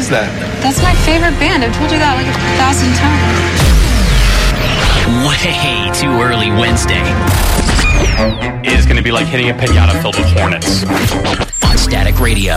is that? That's my favorite band. I've told you that like 1,000 times. Way too early Wednesday. It is going to be like hitting a pinata filled with hornets. On Static Radio.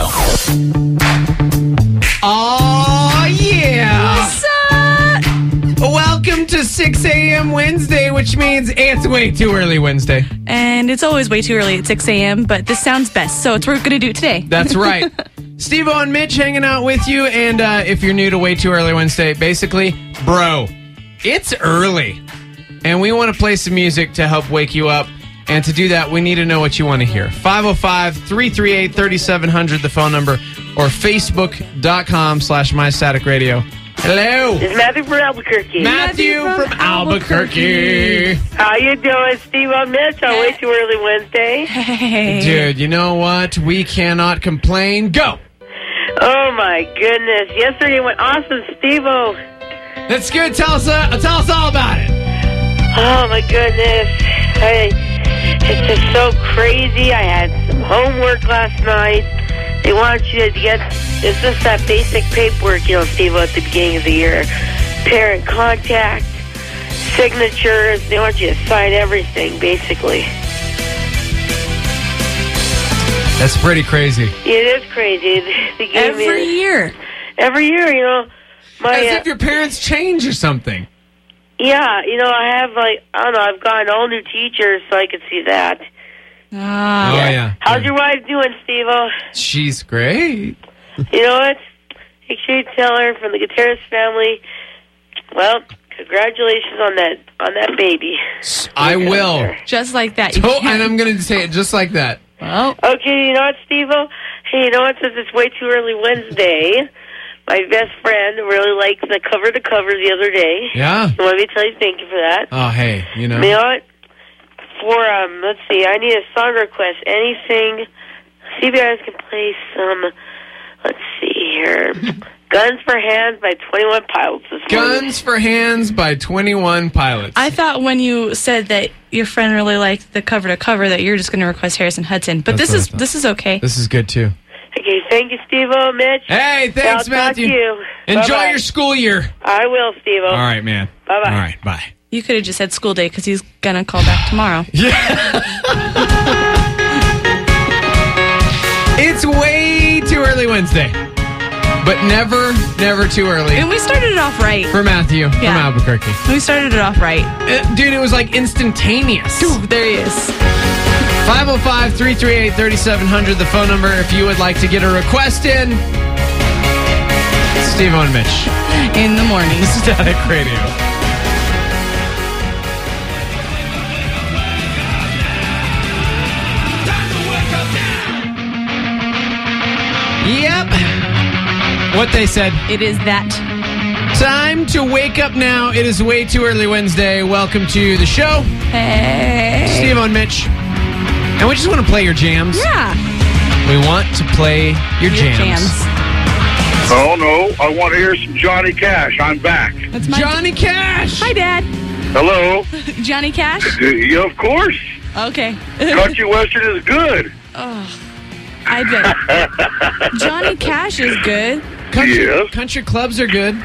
Oh, yeah. What's up? Welcome to 6 a.m. Wednesday, which means it's way too early Wednesday. And it's always way too early at 6 a.m., but this sounds best, so it's what we're going to do today. That's right. Steve-O and Mitch hanging out with you, and if you're new to Way Too Early Wednesday, basically, bro, it's early, and we want to play some music to help wake you up, and to do that, we need to know what you want to hear. 505-338-3700, the phone number, or facebook.com/mystaticradio. Hello. It's Matthew from Albuquerque. Matthew from Albuquerque. How you doing, Steve? I'm Mitch on Way Too Early Wednesday. Hey. Dude, you know what? We cannot complain. Go. Oh, my goodness. Yesterday went awesome, Steve-O. That's good. Tell us all about it. Oh, my goodness. It's just so crazy. I had some homework last night. They want you to get, it's just that basic paperwork, Steve-O, at the beginning of the year. Parent contact, signatures. They want you to sign everything, basically. That's pretty crazy. It is crazy. They gave me Every year. Every year, As if your parents change or something. Yeah, I have, I've gotten all new teachers, so I could see that. Oh, yeah. How's your wife doing, Steve-O? She's great. You know what? Make sure you tell her from the Gutierrez family, well, congratulations on that baby. I will. Just like that. And I'm going to say it just like that. Well, Okay, you know what, Steve-O? Hey, you know what? Since it's Way Too Early Wednesday, my best friend really liked the cover to cover the other day. Yeah. So let me tell you thank you for that. Oh, hey, You know what? For, let's see, I need a song request. Anything. See if you guys can play some, let's see here. Guns for Hands by 21 Pilots this morning. Guns for Hands by 21 Pilots. I thought when you said that your friend really liked the cover to cover that you're just going to request Harrison Hudson. But That's what I thought. this is okay. This is good, too. Okay, thank you, Steve-O, Mitch. Hey, thanks, I'll Matthew. talk to you. Enjoy Bye-bye. your school year. I will, Steve-O. All right, man. Bye-bye. All right, bye. You could have just said school day because he's going to call back tomorrow. It's way too early Wednesday. But never too early. And we started it off right. For Matthew from Yeah. Albuquerque. We started it off right. Dude, it was like instantaneous. Ooh, there he is. 505-338-3700, the phone number if you would like to get a request in. Steve-O and Mitch. In the morning. Static Radio. Yep. What they said. It is that. Time to wake up now. It is Way Too Early Wednesday. Welcome to the show. Hey. Steve and Mitch. And we just want to play your jams. Yeah. We want to play your jams. Oh, no. I want to hear some Johnny Cash. I'm back. That's my Johnny Cash. Hi, Dad. Hello. Johnny Cash? Yeah, of course. Okay. Country Western is good. I bet. Johnny Cash is good. Yes. Country clubs are good.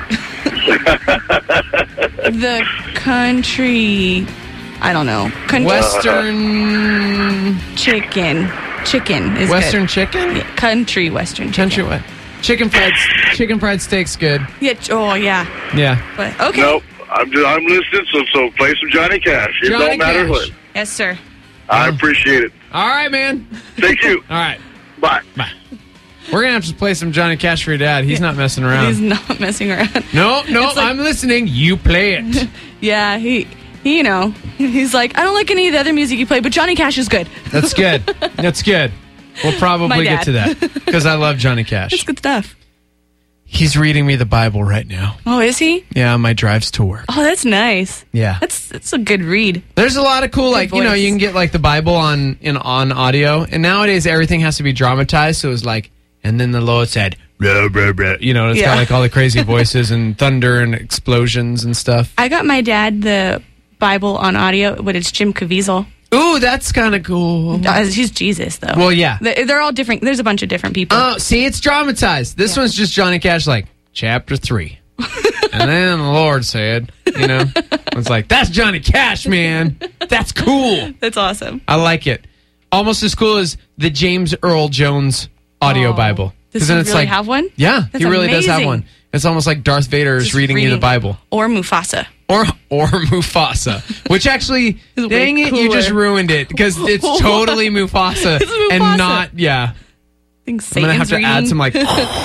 The country, I don't know. Western Chicken is Western good. chicken? Yeah, country Western chicken. Country what? Chicken fried steak's good. Yeah. Oh, yeah. Yeah. But okay. Nope. I'm listening, so play some Johnny Cash. It Johnny don't matter Cash. what. Yes, sir. I appreciate it. All right, man. Thank you. All right. Bye. Bye. We're going to have to play some Johnny Cash for your dad. He's not messing around. He's not messing around. No, It's like- I'm listening. You play it. Yeah, he, he's like, I don't like any of the other music you play, but Johnny Cash is good. That's good. That's good. We'll probably My get to dad. that because I love Johnny Cash. It's good stuff. He's reading me the Bible right now. Oh, is he? Yeah, on my drives to work. Oh, that's nice. Yeah. That's a good read. There's a lot of cool, Good you voice. can get like the Bible on audio, and nowadays everything has to be dramatized. So it's like, and then the Lord said, blah, blah, blah. It's got like all the crazy voices and thunder and explosions and stuff. I got my dad the Bible on audio, but it's Jim Caviezel. Ooh, that's kind of cool. He's Jesus, though. Well, yeah. They're all different. There's a bunch of different people. Oh, see, it's dramatized. This one's just Johnny Cash, like, chapter 3. And then the Lord said, it's like, that's Johnny Cash, man. That's cool. That's awesome. I like it. Almost as cool as the James Earl Jones audio Bible. Does he really have one? Yeah, That's he really does have amazing. one. It's almost like Darth Vader is Just reading you the Bible. Or Mufasa. Or Mufasa. Which actually, Way dang it, you cooler. just ruined it. Because it's totally Mufasa. It's Mufasa. And not, I think I'm going to have Satan's to add reading. some, like,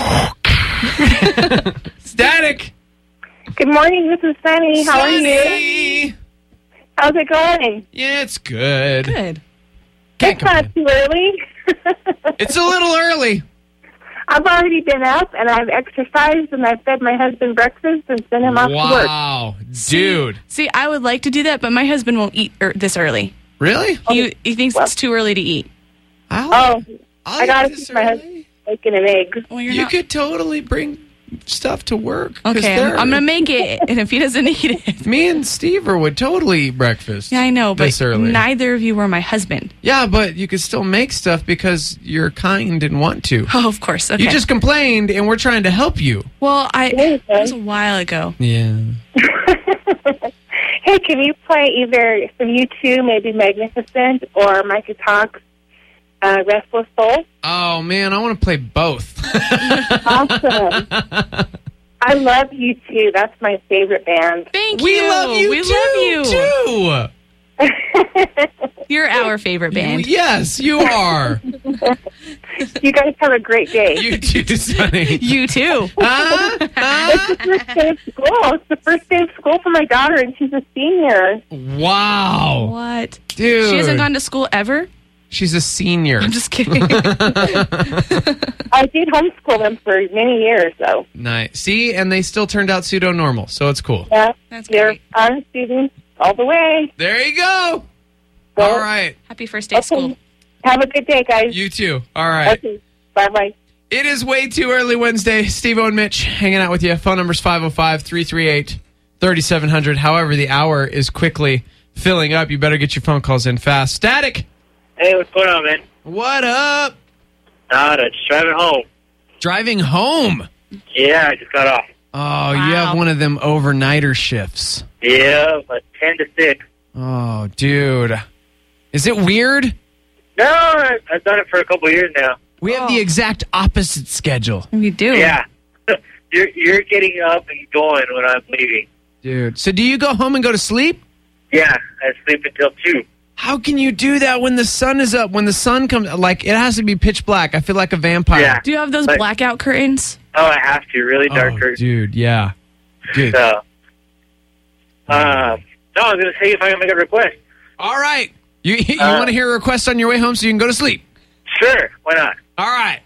static. Good morning, this is Sunny. How are you? Sunny. How's it going? Yeah, it's good. Good. Can't It's not complain. too early. It's a little early. I've already been up and I've exercised and I've fed my husband breakfast and sent him off to work. Wow. Dude. See, I would like to do that, but my husband won't eat this early. Really? He thinks it's too early to eat. I got to this feed my early. husband bacon and eggs. Well, you're You not. could totally bring stuff to work. 'cause Okay, they're- I'm going to make it, and if he doesn't eat it. Me and Steve would totally eat breakfast. Yeah, I know, but this early. neither of you were my husband. Yeah, but you could still make stuff because you're kind and want to. Oh, of course. Okay. You just complained, and we're trying to help you. Well, Okay. it was a while ago. Yeah. Hey, can you play either some U2, maybe Magnificent, or Micah Talks, Restless Soul? Oh, man, I want to play both. Awesome. I love U2. That's my favorite band. Thank you. We love you, We too. love you. You're our favorite band. Yes, you are. You guys have a great day. You too, Sonny. You too. Huh? It's the first day of school. It's the first day of school for my daughter, and she's a senior. Wow. What? Dude. She hasn't gone to school ever? She's a senior. I'm just kidding. I did homeschool them for many years, though. Nice. See, and they still turned out pseudo-normal, so it's cool. Yeah, That's they're great. honest students all the way. There you go. Well, All right. Happy first day of school. Have a good day, guys. You too. All right. Okay, bye-bye. It is way too early Wednesday. Steve-O and Mitch hanging out with you. Phone number's 505-338-3700. However, the hour is quickly filling up. You better get your phone calls in fast. Static. Hey, what's going on, man? What up? Just driving home. Driving home. Yeah, I just got off. Oh, you Wow. have one of them overnighter shifts. Yeah, but 10 to 6. Oh, dude. Is it weird? No, I've done it for a couple years now. We have the exact opposite schedule. You do. Yeah. You're getting up and going when I'm leaving. Dude. So do you go home and go to sleep? Yeah, I sleep until 2. How can you do that when the sun is up? When the sun comes, like, it has to be pitch black. I feel like a vampire. Yeah. Do you have those But- blackout curtains? Oh, I have to. Really dark Oh, curtains. dude, yeah. Good. So, no, I was going to say if I can make a request. All right. You want to hear a request on your way home so you can go to sleep? Sure, why not? All right.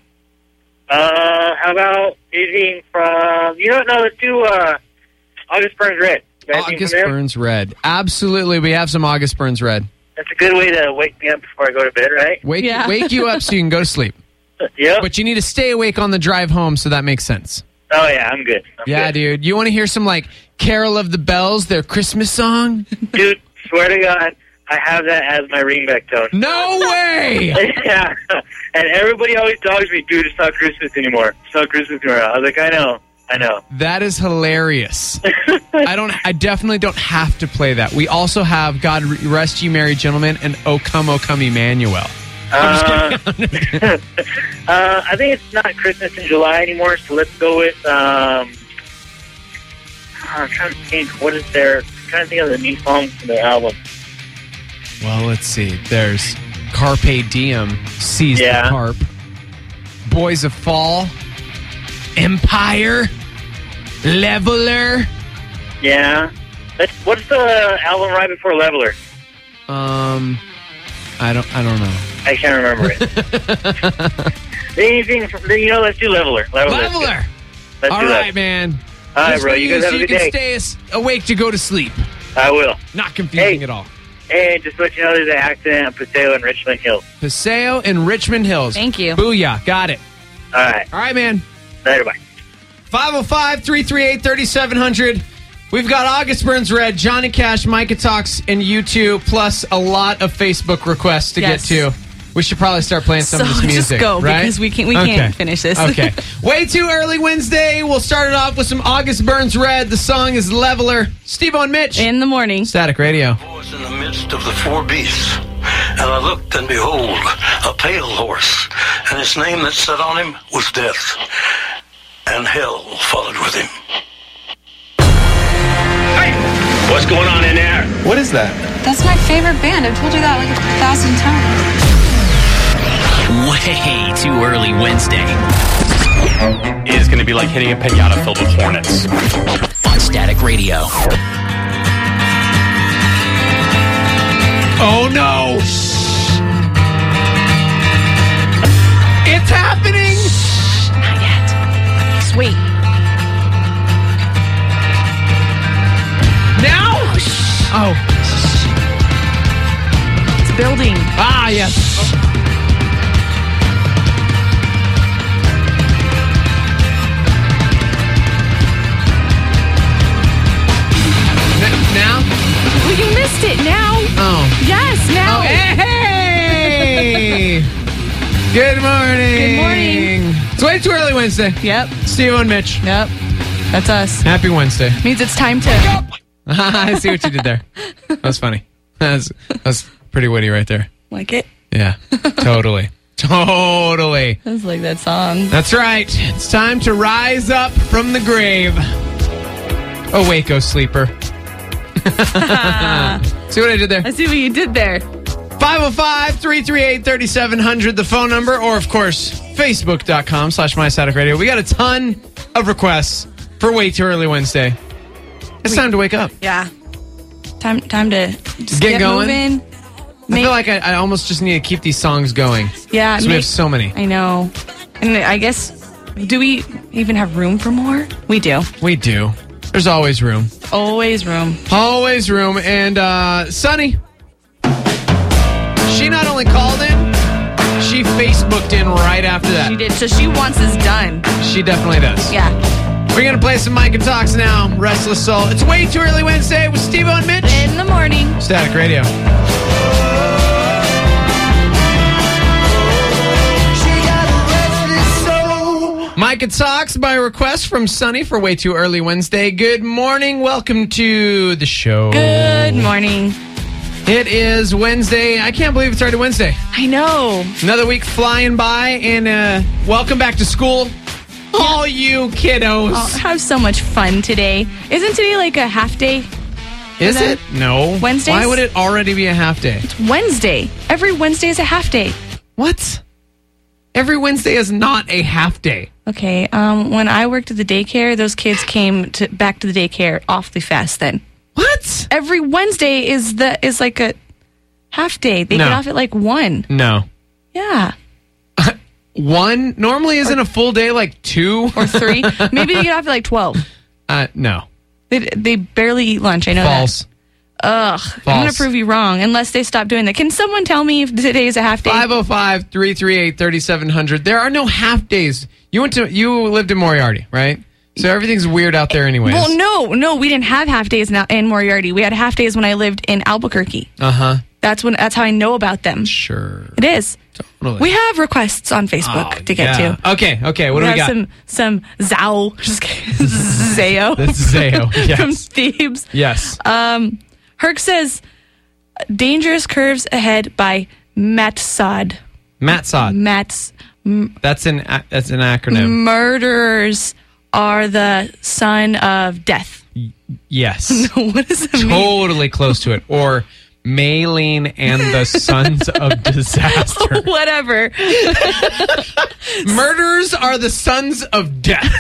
How about anything from, let's do August Burns Red. You got anything August from them? Burns Red. Absolutely. We have some August Burns Red. That's a good way to wake me up before I go to bed, right? Wake you up so you can go to sleep. Yep. But you need to stay awake on the drive home, so that makes sense. Oh, yeah, I'm good. I'm Yeah, good. dude. You want to hear some, like, Carol of the Bells, their Christmas song? Dude, swear to God, I have that as my ringback tone. No way! Yeah. And everybody always dogs me, dude, it's not Christmas anymore. It's not Christmas anymore. I was like, I know. That is hilarious. I definitely don't have to play that. We also have God Rest Ye Merry Gentlemen and O Come Emmanuel. I think it's not Christmas in July anymore, so let's go with, I'm trying to think, what is their, I'm trying to think of the new songs from their album. Well, let's see. There's Carpe Diem, Seize the Carp, Boys of Fall, Empire, Leveler. Yeah. What's the album right before Leveler? I don't know. I can't remember it. Anything from, let's do Leveler. Leveler. Let's All do right, that. man. All right, Just bro. for You guys have so a you good can day. stay awake to go to sleep. I will. Not confusing at all. And just to let you know, there's an accident on Paseo in Richmond Hills. Paseo in Richmond Hills. Thank you. Booyah. Got it. All right. All right, man. Later, bye. 505-338-3700. We've got August Burns Red, Johnny Cash, Micah Talks, and U2, plus a lot of Facebook requests to get to. We should probably start playing some of this music. Just go, right? because we can't finish this. Okay. Way Too Early Wednesday. We'll start it off with some August Burns Red. The song is Leveler. Steve-O and Mitch. In the morning. Static Radio. I was in the midst of the four beasts, and I looked, and behold, a pale horse, and his name that sat on him was Death, and hell followed with him. Hey, what's going on in there? What is that? That's my favorite band. I've told you that like 1,000 times. Way Too Early Wednesday It is going to be like hitting a pinata filled with hornets. on Static Radio. Oh, no. It's happening. Not yet. Sweet. Now? Oh. It's building. Ah, yes. Now? Well, you missed it now. Oh. Yes, now. Oh, hey! Good morning. Good morning. It's Way Too Early Wednesday. Yep. Steve and Mitch. Yep. That's us. Happy Wednesday. Means it's time to... I see what you did there. That was funny. That was pretty witty right there. Like it? Yeah. Totally. Totally. It's like that song. That's right. It's time to rise up from the grave. Awake, O sleeper. See what I did there? I see what you did there. 505-338-3700, the phone number, or of course, facebook.com/MyStaticRadio. We got a ton of requests for Way Too Early Wednesday. It's time to wake up. Yeah. Time to just Get going. moving. I feel like I almost just need to keep these songs going. Yeah. We have so many. I know. And I guess, do we even have room for more? We do. We do. There's always room. Always room. Always room. And Sunny, she not only called in, she Facebooked in right after that. She did. So she wants this done. She definitely does. Yeah. We're going to play some Micah Talks now. Restless Soul. It's Way Too Early Wednesday with Steve-O and Mitch. In the morning. Static Radio. Micah Talks by request from Sunny for Way Too Early Wednesday. Good morning. Welcome to the show. Good morning. It is Wednesday. I can't believe it's already Wednesday. I know. Another week flying by, and welcome back to school. All you kiddos. I'll have so much fun today. Isn't today like a half day? Is it? No. Wednesdays? Why would it already be a half day? It's Wednesday. Every Wednesday is a half day. What? Every Wednesday is not a half day. Okay. When I worked at the daycare, those kids came back to the daycare awfully fast then. What? Every Wednesday is like a half day. They get off at like 1. No. Yeah. 1? Normally isn't a full day like 2? Or 3. Maybe they get off at like 12. No. They barely eat lunch. I know False. that. Ugh. False. I'm going to prove you wrong unless they stop doing that. Can someone tell me if today is a half day? 505-338-3700. There are no half days. You lived in Moriarty, right? So everything's weird out there anyways. Well, no, we didn't have half days in Moriarty. We had half days when I lived in Albuquerque. Uh-huh. That's how I know about them. Sure. It is. Totally. We have requests on Facebook to get to. Okay. What do we got? Some Zao. Just kidding. Zayo. That's Zayo. Yes. From Thebes. Yes. Herc says, Dangerous Curves Ahead by Matsad. Matsad. That's an acronym. Murderers are the son of death. Yes. What does that mean? Totally close to it. Or Maylene and the Sons of Disaster. Whatever. Murderers are the sons of death.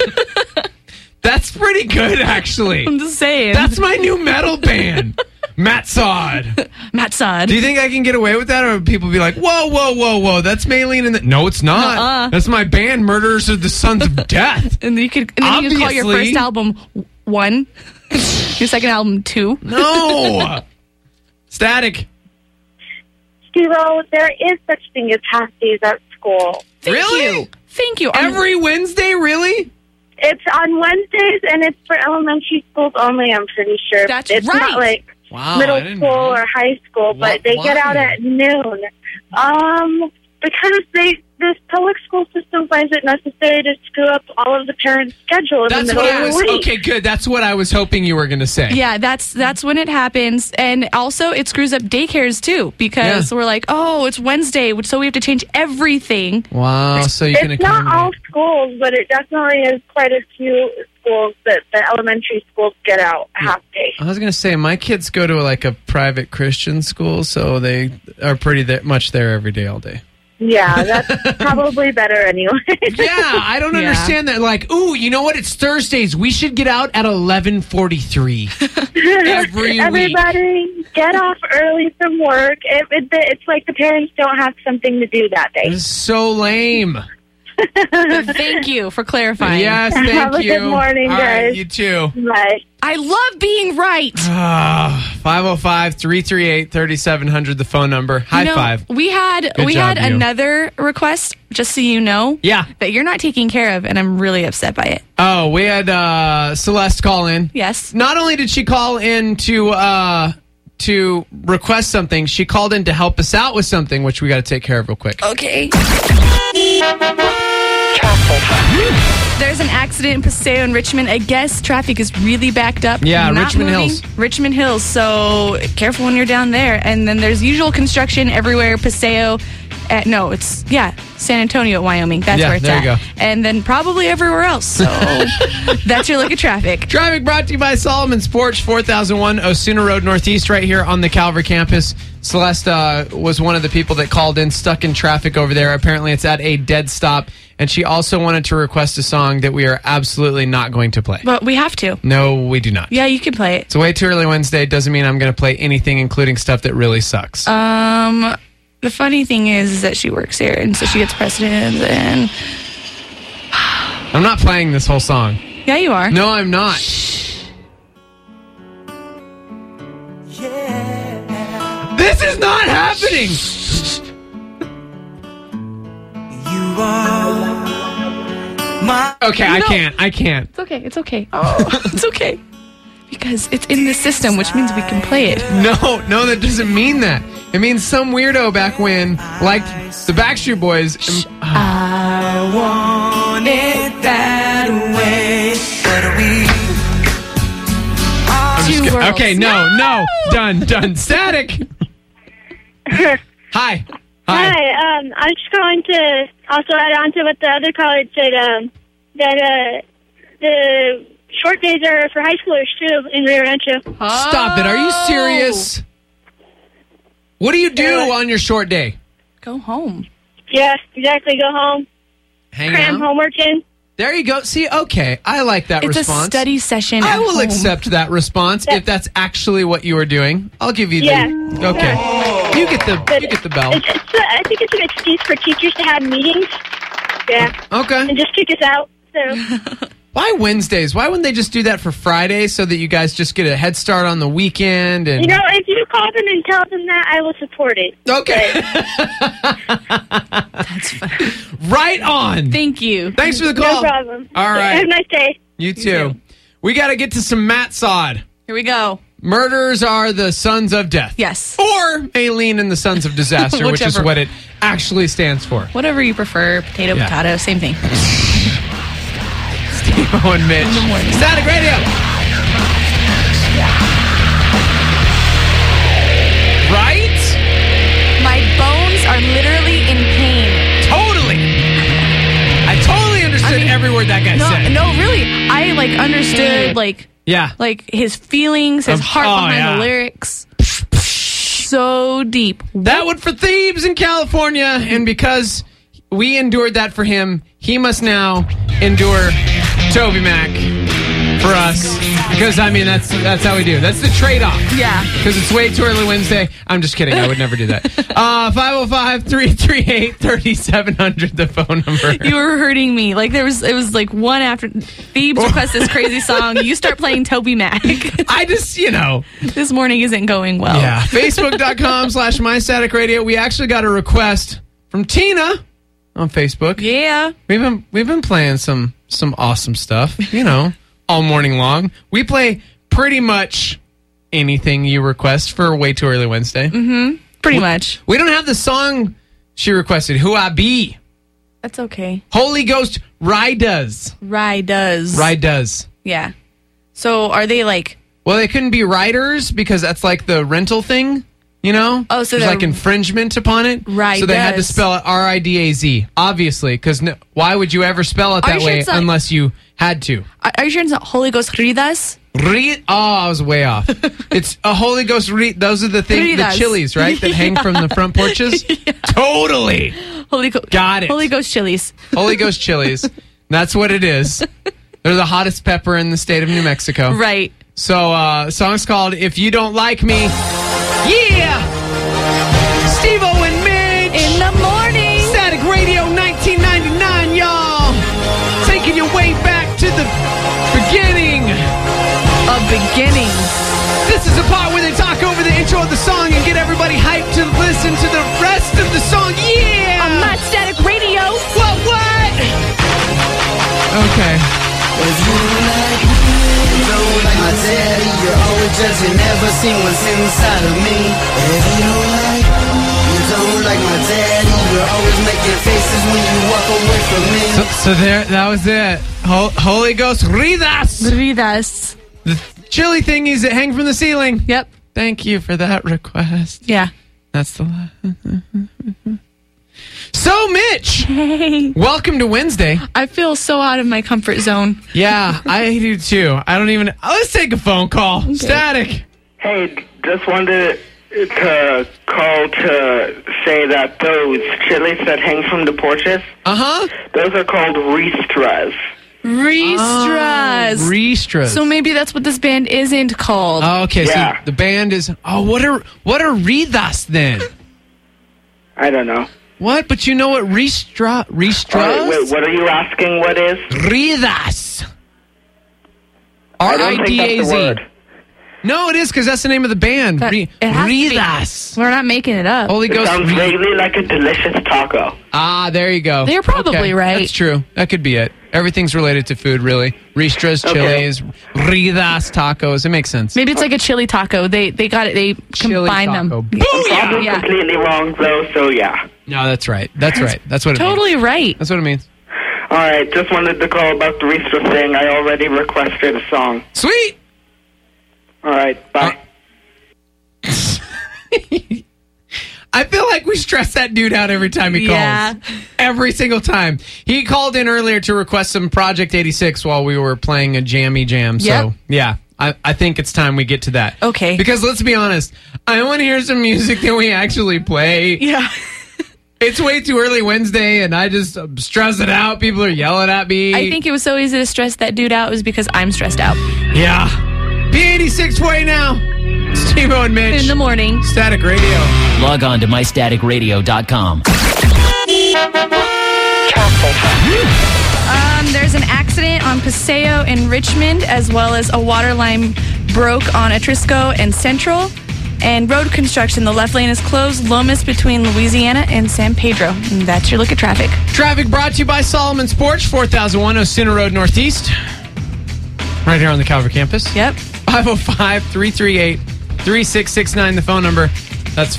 That's pretty good, actually. I'm just saying. That's my new metal band. Matsad. Matsad. Do you think I can get away with that, or would people be like, whoa, that's Maylene and no, it's not. That's my band, Murderers are the Sons of Death. And you could call your first album 1, your second album 2. No. Static. Steve-O, there is such thing as half days at school. Thank you. Every Wednesday, really? It's on Wednesdays, and it's for elementary schools only, I'm pretty sure. That's it's right. not like Wow, I middle didn't school know. or high school, but they get out Why? at noon. Because this public school system finds it necessary to screw up all of the parents' schedule in That's the middle what I of was. the week. Okay, good. That's what I was hoping you were going to say. Yeah, that's when it happens. And also, it screws up daycares, too, because we're like, oh, it's Wednesday, so we have to change everything. Wow. So you can It's not all accommodate. schools, but it definitely is quite a few schools that the elementary schools get out half day. I was going to say my kids go to like a private Christian school, so they are pretty much there every day, all day. Yeah, that's probably better anyway. Yeah, I don't understand that. Like, ooh, you know what? It's Thursdays. We should get out at 11:43 every week. Everybody get off early from work. It's like the parents don't have something to do that day. This is so lame. Thank you for clarifying. Yes, thank Have a you. good morning, All right, guys. you too. Bye. I love being right. 505-338-3700, the phone number. High five. We had Good job, you. another request, just so you know. Yeah. That you're not taking care of, and I'm really upset by it. Oh, we had Celeste call in. Yes. Not only did she call in to request something, she called in to help us out with something, which we got to take care of real quick. Okay. There's an accident in Paseo and Richmond. I guess traffic is really backed up. Yeah, Not Richmond moving. Hills. Richmond Hills. So careful when you're down there. And then there's usual construction everywhere. Paseo. San Antonio, Wyoming. That's Yeah, where it's there at. you go. And then probably everywhere else. So that's your look at traffic. Traffic brought to you by Solomon's Porch, 4001 Osuna Road Northeast, right here on the Calvary campus. Celeste was one of the people that called in, stuck in traffic over there. Apparently, it's at a dead stop. And she also wanted to request a song that we are absolutely not going to play. But we have to. No, we do not. Yeah, you can play it. It's way too early Wednesday. Doesn't mean I'm going to play anything, including stuff that really sucks. The funny thing is that she works here, and so she gets precedence. And I'm not playing this whole song. yeah, you are. No, I'm not. This is not happening. Okay, I can't. It's okay. It's okay. Oh, it's okay. Because it's in the system, which means we can play it. No, that doesn't mean that. It means some weirdo back when liked the Backstreet Boys. I want it that way. I'm just kidding. Okay, no. Done. Static. Hi. Hi. I'm just going to also add on to what the other caller said, that the short days are for high schoolers, too, in Rio Rancho. Stop it. Are you serious? What do you do on your short day? Go home. Yeah, exactly. Go home. Hang Cram out. homework in. There you go. See, okay. I like that It's response. a study session. I at will home. accept that response if that's actually what you are doing. I'll give you the... Yeah. Okay. Yeah. You get the bell. I think it's an excuse for teachers to have meetings. Yeah. Okay. And just kick us out. So. Why Wednesdays? Why wouldn't they just do that for Friday so that you guys just get a head start on the weekend? And You know, if you call them and tell them that, I will support it. Okay. That's fine. Right on. Thank you. Thanks for the call. No problem. All right. Have a nice day. You too. We got to get to some Matt Sod. Here we go. Murders are the sons of death. Yes. Or Aileen and the sons of disaster, which is Whichever. what it actually stands for. Whatever you prefer. Potato, Yeah. potato, same thing. Steve and Mitch. In the morning. Static Radio. Right? My bones are literally in pain. Totally. I totally understood every word that guy said. No, really. I understood Yeah. his feelings, his heart behind yeah. the lyrics. So deep. That one for Thebes in California, and because we endured that for him, he must now endure Toby Mac for us. Because, I mean, that's how we do. That's the trade-off. Yeah. Because it's way too early Wednesday. I'm just kidding. I would never do that. 505-338-3700, the phone number. You were hurting me. It was like one after Thebes requests this crazy song. You start playing Toby Mac. I just, This morning isn't going well. Yeah. Facebook.com/MyStaticRadio. We actually got a request from Tina on Facebook. Yeah. We've been playing some awesome stuff, all morning long. We play pretty much anything you request for Way Too Early Wednesday. Mm-hmm. Pretty much. We don't have the song she requested, Who I Be. That's okay. Holy Ghost Ride Does. Ride Does. Yeah. So are they like... Well, they couldn't be riders because that's like the rental thing, Oh, so there's like infringement upon it. Ride So they had to does. spell it Ridaz, obviously, because why would you ever spell it Are you that sure way it's not- unless you had to? Are you sure it's not Holy Ghost Ridas? I was way off. It's a Holy Ghost. Those are the things, the Ridas. chilies, right? That hang from the front porches. Totally. Got it. Holy Ghost chilies. Holy Ghost chilies. That's what it is. They're the hottest pepper in the state of New Mexico. Right. So, song's called If You Don't Like Me. Yeah! Steve-O and Mitch! In the morning! Static Radio 1999, y'all! Taking you way back to the beginning. A beginning. This is the part where they talk over the intro of the song and get everybody hyped to listen to the rest of the song. Yeah! On My Static Radio. What? Okay. If you like me, you don't like my daddy, you're always judging, never seen what's inside of me. If you don't like me, you don't like my daddy, you're always making faces when you walk away from me. So there, that was it. Holy Ghost, Ridas. The chili thingies that hang from the ceiling. Yep. Thank you for that request. Yeah. That's the last. So, Mitch, Hey. welcome to Wednesday. I feel so out of my comfort zone. Yeah, I do too. I don't even... let's take a phone call. Okay. Static. Hey, just wanted to call to say that those chilies that hang from the porches, those are called Ristras. Ristras. So maybe that's what this band isn't called. Oh, okay, Yeah. so the band is... Oh, what are Ridas then? I don't know. What? But you know what Ristras? Wait, what are you asking? What is? Ridas. I don't think that's the Ridaz. word. No, it is because that's the name of the band. It has to be. Ridas. We're not making it up. Holy It Ghost. sounds vaguely like a delicious taco. Ah, there you go. They're probably right. That's true. That could be it. Everything's related to food, really. Ristras, Okay. chilies, Ridas, tacos. It makes sense. Maybe it's like a chili taco. They got it. They Chili combine them. taco. I'm Booyah! probably Yeah. completely wrong, though, so yeah. No, that's right. That's right. That's what it means. Totally right. That's what it means. All right, just wanted to call about the Ristra thing. I already requested a song. Sweet. All right, bye. I feel like we stress that dude out every time he calls. Yeah. Every single time. He called in earlier to request some Project 86 while we were playing a jammy jam. So, Yep. yeah, I think it's time we get to that. Okay. Because let's be honest, I want to hear some music that we actually play. Yeah. It's Way Too Early Wednesday, and I just stress it out. People are yelling at me. I think it was so easy to stress that dude out was because I'm stressed out. Yeah. P86 for you now. Steve-O and Mitch. In the morning. Static Radio. Log on to mystaticradio.com. There's an accident on Paseo in Richmond, as well as a water line broke on Atrisco and Central. And road construction, the left lane is closed. Lomas between Louisiana and San Pedro. And that's your look at traffic. Traffic brought to you by Solomon's Porch, 4001 Osuna Road Northeast. Right here on the Calvary campus. Yep. 505-338-3669, the phone number. That's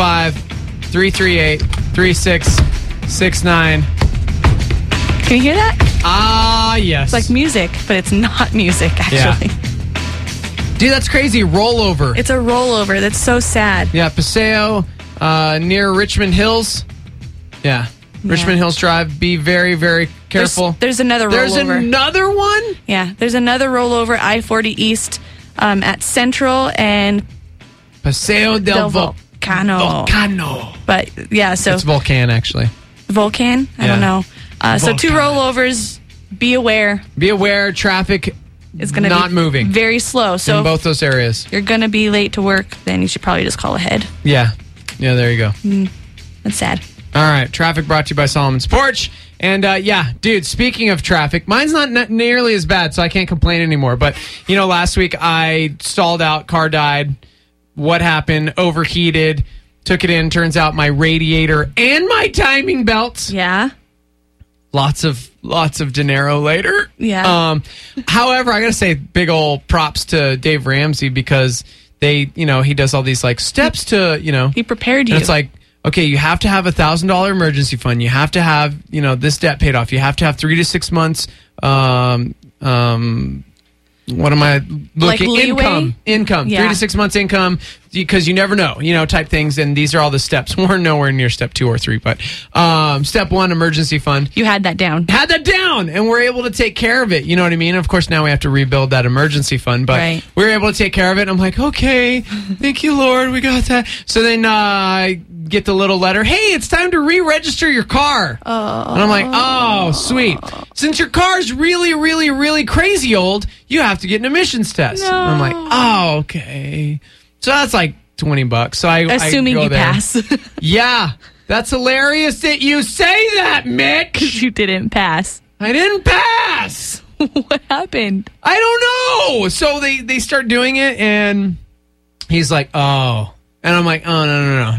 505-338-3669. Can you hear that? Ah, yes. It's like music, but it's not music, actually. Yeah. Dude, that's crazy. Rollover. It's a rollover. That's so sad. Yeah, Paseo, near Richmond Hills. Yeah. Richmond Hills Drive. Be very, very careful. There's another rollover. There's another one? Yeah, there's another rollover, I-40 East at Central and Paseo del Volcano. But, yeah, so... It's Volcan, actually. Volcan? I don't know. So two rollovers. Be aware. Be aware. Traffic is going to not be moving. Very slow. So in both those areas. If you're going to be late to work, then you should probably just call ahead. Yeah. Yeah, there you go. That's sad. All right. Traffic brought to you by Solomon's Porch. And, yeah, dude, speaking of traffic, mine's not nearly as bad, so I can't complain anymore. But, you know, last week I stalled out, car died. What happened? Overheated. Took it in. Turns out my radiator and my timing belt lots of dinero later. Yeah. However, I gotta say, big old props to Dave Ramsey because he does all these like steps to, he prepared you. And it's like, okay, you have to have $1,000 emergency fund. You have to have, this debt paid off. You have to have 3 to 6 months. What am I looking? Like Income. Yeah. 3 to 6 months income, because you never know, type things. And these are all the steps. We're nowhere near step 2 or 3, but step 1, emergency fund. You had that down. And we're able to take care of it. You know what I mean? Of course, now we have to rebuild that emergency fund, but we were able to take care of it. I'm like, okay, thank you, Lord, we got that. So then I get the little letter, hey, it's time to re-register your car. Oh. And I'm like, oh, sweet. Since your car's really, really, really crazy old, you have to get an emissions test. No. And I'm like, oh, okay. So that's like $20. So assuming I go you there. pass. Yeah. That's hilarious that you say that, Mick. Because you didn't pass. I didn't pass. What happened? I don't know. So they start doing it, and he's like, oh. And I'm like, oh, no.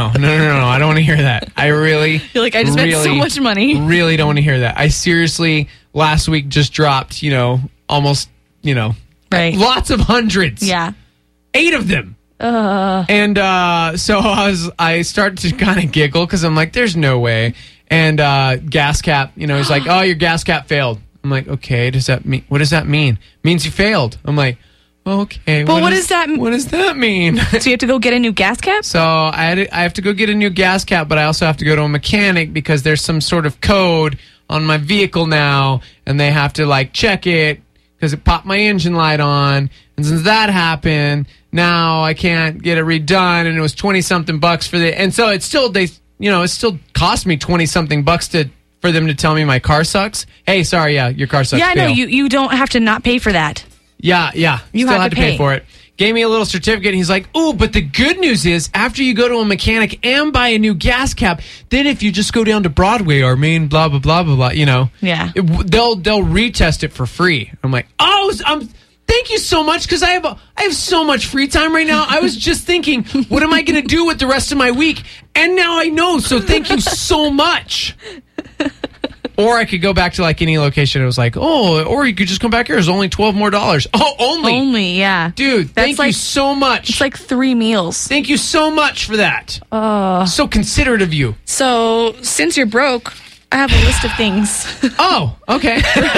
I don't want to hear that. I really... You're like, I just spent so much money. Really don't want to hear that. I seriously, last week, just dropped, almost, right. Lots of hundreds. Yeah. 8 of them. And so I started to kind of giggle because I'm like, there's no way. And gas cap, he's like, oh, your gas cap failed. I'm like, okay, what does that mean? It means you failed. I'm like, okay. But what does that mean? So you have to go get a new gas cap? So I have to go get a new gas cap, but I also have to go to a mechanic because there's some sort of code on my vehicle now, and they have to like check it because it popped my engine light on. And since that happened, now I can't get it redone, and it was $20-something for and so it still cost me $20-something for them to tell me my car sucks. Hey, sorry, your car sucks. Yeah, no, you don't have to not pay for that. Yeah. You still have had to pay for it. Gave me a little certificate, and he's like, oh, but the good news is, after you go to a mechanic and buy a new gas cap, then if you just go down to Broadway, our main blah, blah, blah, blah, blah, Yeah. they'll retest it for free. I'm like, thank you so much, because I have so much free time right now. I was just thinking, what am I going to do with the rest of my week? And now I know, so thank you so much. Or I could go back to like any location. It was like, or you could just come back here. It's only $12 more. Oh, only. Only, yeah. Dude, thank you so much. It's like 3 meals. Thank you so much for that. So considerate of you. So, since you're broke, I have a list of things. Oh, okay.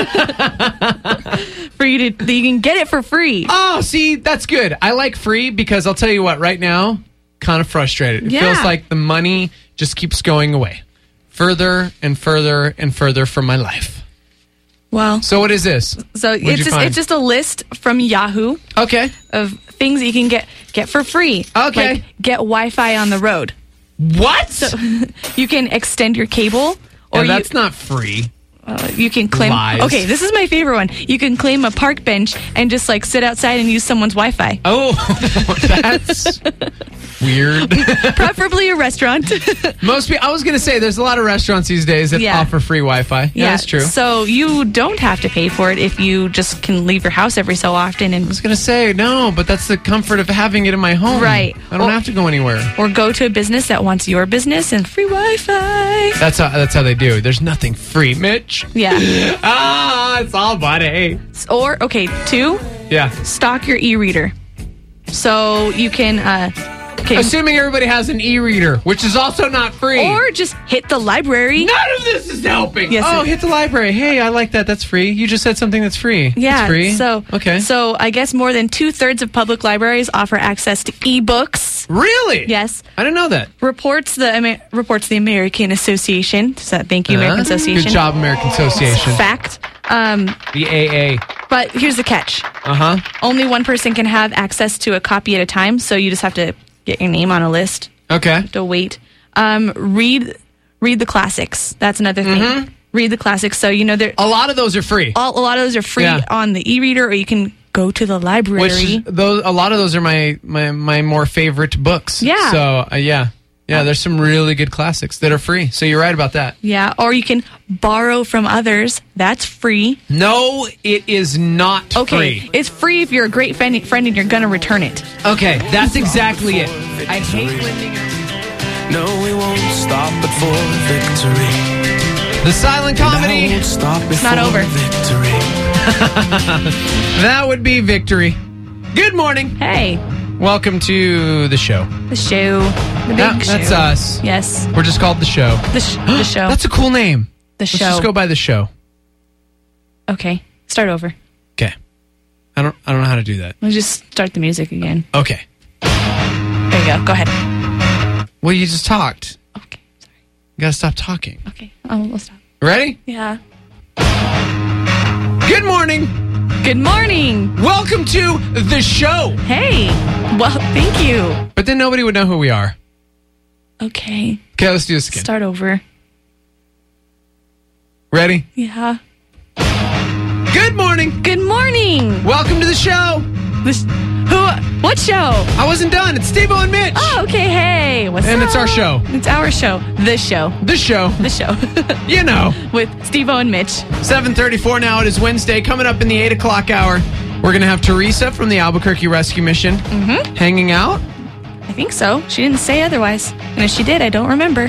For you can get it for free. Oh, see, that's good. I like free because I'll tell you what, right now, kind of frustrated. It feels like the money just keeps going away. Further and further and further from my life. Well. So what is this? So it's just a list from Yahoo. Okay. Of things that you can get for free. Okay. Like get Wi-Fi on the road. What? So you can extend your cable. Or that's not free. You can claim... Lies. Okay, this is my favorite one. You can claim a park bench and just like sit outside and use someone's Wi-Fi. Oh, that's weird. Preferably a restaurant. Most people... I was going to say, there's a lot of restaurants these days that offer free Wi-Fi. Yeah, that's true. So you don't have to pay for it if you just can leave your house every so often. And I was going to say, no, but that's the comfort of having it in my home. Right. I don't have to go anywhere. Or go to a business that wants your business and free Wi-Fi. That's how they do. There's nothing free, Mitch. Yeah. It's all money. Or, okay, 2. Yeah. Stock your e-reader. So you can... Assuming everybody has an e-reader, which is also not free. Or just hit the library. None of this is helping. Yes, hit the library. Hey, I like that. That's free. You just said something that's free. Yeah. That's free. Okay. So I guess more than 2/3 of public libraries offer access to e-books. Really? Yes. I didn't know that. Reports the American Association. So thank you, American Association. Good job, American Association. Fact. The AA. But here's the catch. Only one person can have access to a copy at a time, so you just have to get your name on a list. Okay. You have to wait. Read the classics. That's another thing. Read the classics. So, there... A lot of those are free. A lot of those are free on the e-reader, or you can go to the library. A lot of those are my more favorite books. Yeah. So, Yeah, there's some really good classics that are free. So you're right about that. Yeah, or you can borrow from others. That's free. No, it is not free. It's free if you're a great friend and you're going to return it. Okay, that's exactly it. I hate lending. No, we won't stop it for victory. The silent comedy. It's not over. That would be victory. Good morning. Hey. Welcome to the show. The show. The big show. That's us. Yes. We're just called the show. The show. That's a cool name. The show. Let's just go by the show. Okay. Start over. Okay. I don't know how to do that. We'll just start the music again. Okay. There you go. Go ahead. Well, you just talked. Okay. Sorry. You gotta stop talking. Okay. We'll stop. Ready? Yeah. Good morning. Good morning. Welcome to the show. Hey. Well, thank you. But then nobody would know who we are. Okay. Okay, let's do this again. Start over. Ready? Yeah. Good morning. Good morning. Welcome to the show. What show? I wasn't done. It's Steve-O and Mitch. Oh, okay. Hey, what's up? And it's our show. It's our show. The show. The show. The show. You know. With Steve-O and Mitch. 7:34 now. It is Wednesday. Coming up in the 8 o'clock hour, we're going to have Teresa from the Albuquerque Rescue Mission hanging out. I think so. She didn't say otherwise. And if she did, I don't remember.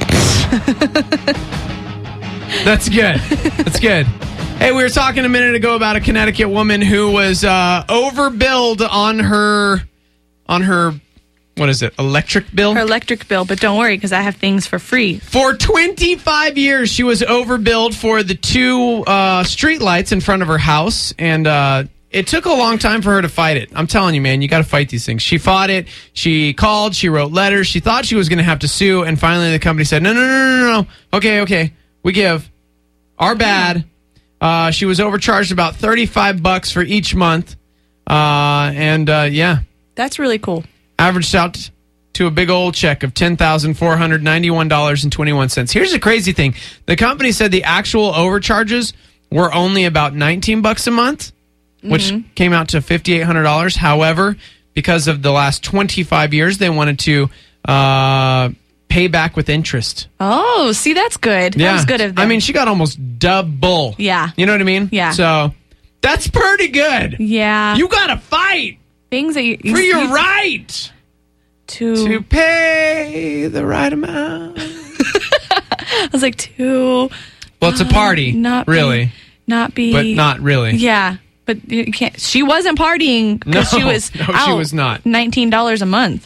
That's good. That's good. Hey, we were talking a minute ago about a Connecticut woman who was overbilled on her, what is it, electric bill? Her electric bill, but don't worry, because I have things for free. For 25 years, she was overbilled for the 2 street lights in front of her house, and it took a long time for her to fight it. I'm telling you, man, you got to fight these things. She fought it. She called. She wrote letters. She thought she was going to have to sue, and finally the company said, no. Okay. We give. Our bad. She was overcharged about $35 for each month. Yeah. That's really cool. Averaged out to a big old check of $10,491.21. Here's the crazy thing. The company said the actual overcharges were only about $19 a month, which came out to $5,800. However, because of the last 25 years, they wanted to pay back with interest. Oh, see, that's good. Yeah. That was good of them. I mean, she got almost double. Yeah. You know what I mean? Yeah. So that's pretty good. Yeah. You got to fight. Things that for your right to pay the right amount. I was like, to. Well, it's a party. Not really. But not really. Yeah. But you can't. She wasn't partying because she was out. She was not. $19 a month.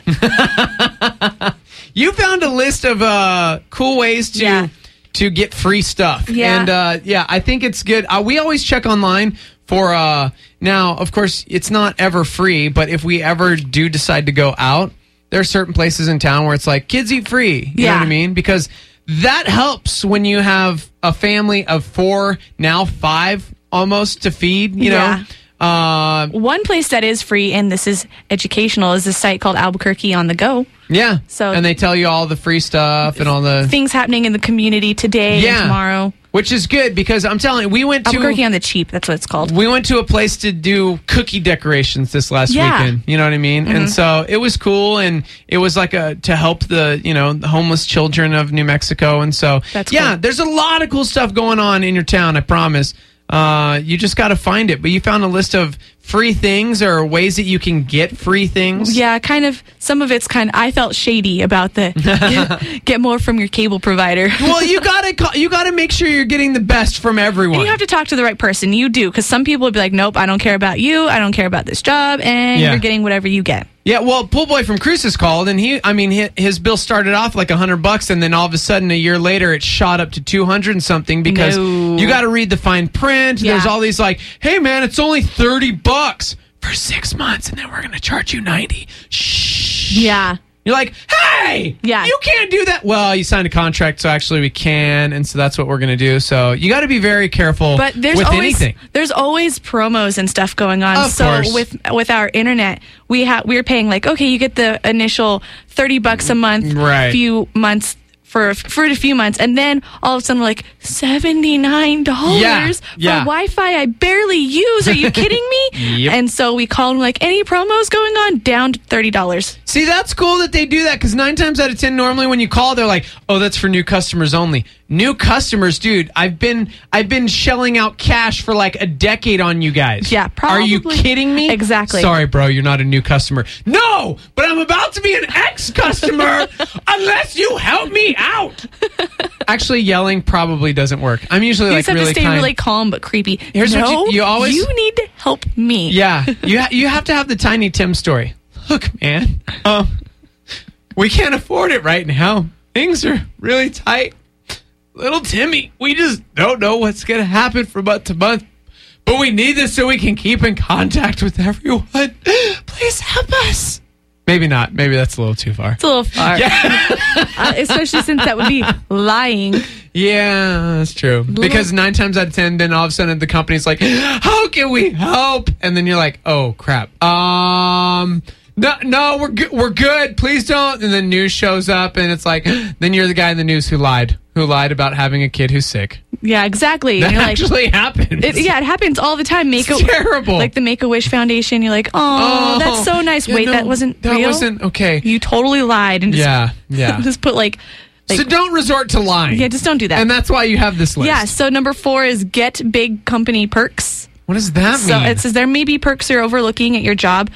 You found a list of cool ways to get free stuff. Yeah. And I think it's good. We always check online for now, of course, it's not ever free, but if we ever do decide to go out, there are certain places in town where it's like kids eat free. You know what I mean? Because that helps when you have a family of 4, now 5 almost to feed, you know. One place that is free, and this is educational, is a site called Albuquerque on the Go. Yeah. So and they tell you all the free stuff and all the things happening in the community today and tomorrow. Which is good because I'm telling you, we went to Albuquerque on the Cheap. That's what it's called. We went to a place to do cookie decorations this last weekend. You know what I mean? And so it was cool, and it was like to help the the homeless children of New Mexico. And so cool. There's a lot of cool stuff going on in your town. I promise. You just got to find it. But you found a list of free things or ways that you can get free things. Yeah, kind of. Some of it's I felt shady about the get more from your cable provider. Well, you gotta make sure you're getting the best from everyone. And you have to talk to the right person. You do, because some people would be like, nope, I don't care about you. I don't care about this job, and you're getting whatever you get. Yeah, well, Pool Boy from Cruises called, and his bill started off like $100, and then all of a sudden, a year later, it shot up to 200 and something because you got to read the fine print. Yeah. There's all these like, hey man, it's only $30 for 6 months, and then we're gonna charge you $90. Shh. Yeah. You're like, hey, you can't do that. Well, you signed a contract, so actually we can, and so that's what we're going to do. So you got to be very careful with anything. There's always promos and stuff going on. Of course. With our internet, we're paying you get the initial $30 a month, few months for a few months, and then all of a sudden we're like $79 for Wi-Fi I barely use. Are you kidding me? Yep. And so we called them any promos going on, down to $30. See, that's cool that they do that, because 9 times out of 10, normally when you call, they're like, oh, that's for new customers only. New customers, dude. I've been shelling out cash for like a decade on you guys. Yeah, probably. Are you kidding me? Exactly. Sorry, bro, you're not a new customer. No, but I'm about to be an ex-customer unless you help me out. Actually, yelling probably doesn't work. I'm usually You like just have really to stay kind. really calm but creepy. Here's what you always. You need to help me. Yeah, you have to have the Tiny Tim story. Look, man, we can't afford it right now. Things are really tight. Little Timmy, we just don't know what's going to happen from month to month. But we need this so we can keep in contact with everyone. Please help us. Maybe not. Maybe that's a little too far. It's a little far. Yeah. Especially since that would be lying. Yeah, that's true. Because 9 times out of 10, then all of a sudden the company's like, how can we help? And then you're like, oh, crap. No, we're good. Please don't. And then news shows up, and it's like, then you're the guy in the news who lied about having a kid who's sick. Yeah, exactly. That you're actually happens. It happens all the time. It's terrible. Like the Make-A-Wish Foundation. You're like, oh, that's so nice. Yeah, Wait, no, that wasn't that real? wasn't okay. You totally lied. And just, yeah. just put like... So don't resort to lying. Yeah, just don't do that. And that's why you have this list. Yeah, so number 4 is get big company perks. What does that mean? So it says there may be perks you're overlooking at your job.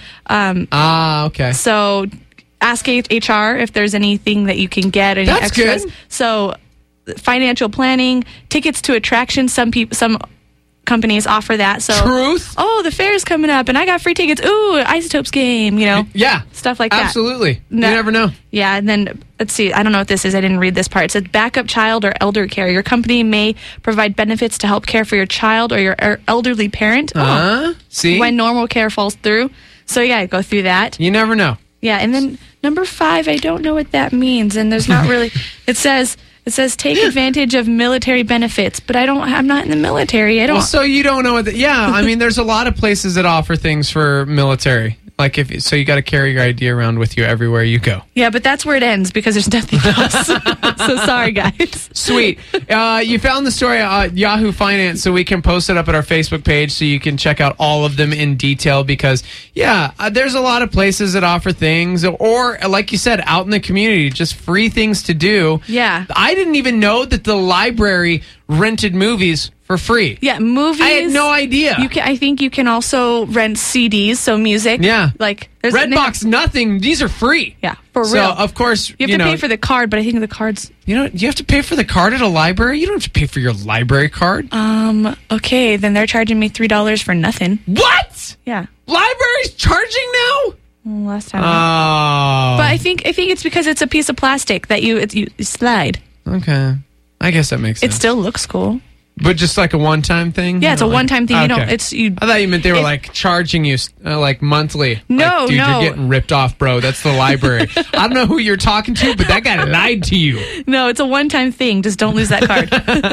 Okay. So ask HR if there's anything that you can get, any That's extras. good. So financial planning, tickets to attractions. Some companies offer that. So Truth. Oh, the fair's coming up, and I got free tickets. Ooh, Isotopes game. Yeah, stuff like that. Absolutely. You never know. Yeah, and then let's see. I don't know what this is. I didn't read this part. It says backup child or elder care. Your company may provide benefits to help care for your child or your elderly parent. See? When normal care falls through. So yeah, go through that. You never know. Yeah, and then number 5, I don't know what that means, and there's not really. It says take advantage of military benefits, but I'm not in the military. I don't. Well, so you don't know what? I mean, there's a lot of places that offer things for military. Like so you got to carry your ID around with you everywhere you go. Yeah, but that's where it ends because there's nothing else. So sorry, guys. Sweet. You found the story at Yahoo Finance, so we can post it up at our Facebook page so you can check out all of them in detail because, there's a lot of places that offer things or, like you said, out in the community, just free things to do. Yeah. I didn't even know that the library rented movies for free. Yeah, movies. I had no idea. I think you can also rent CDs, so music. Yeah. Like there's Redbox, nothing. These are free. Yeah, for real. So, of course, you have to pay for the card, but I think the cards... You have to pay for the card at a library? You don't have to pay for your library card. Okay, then they're charging me $3 for nothing. What? Yeah. Library's charging now? Last time. Oh. But I think it's because it's a piece of plastic that you slide. Okay. I guess that makes sense. It still looks cool. But just like a one-time thing? Yeah, it's a one-time thing. Okay. I thought you meant they were like charging you like monthly. No, like, dude, no. you're getting ripped off, bro. That's the library. I don't know who you're talking to, but that guy lied to you. No, it's a one-time thing. Just don't lose that card.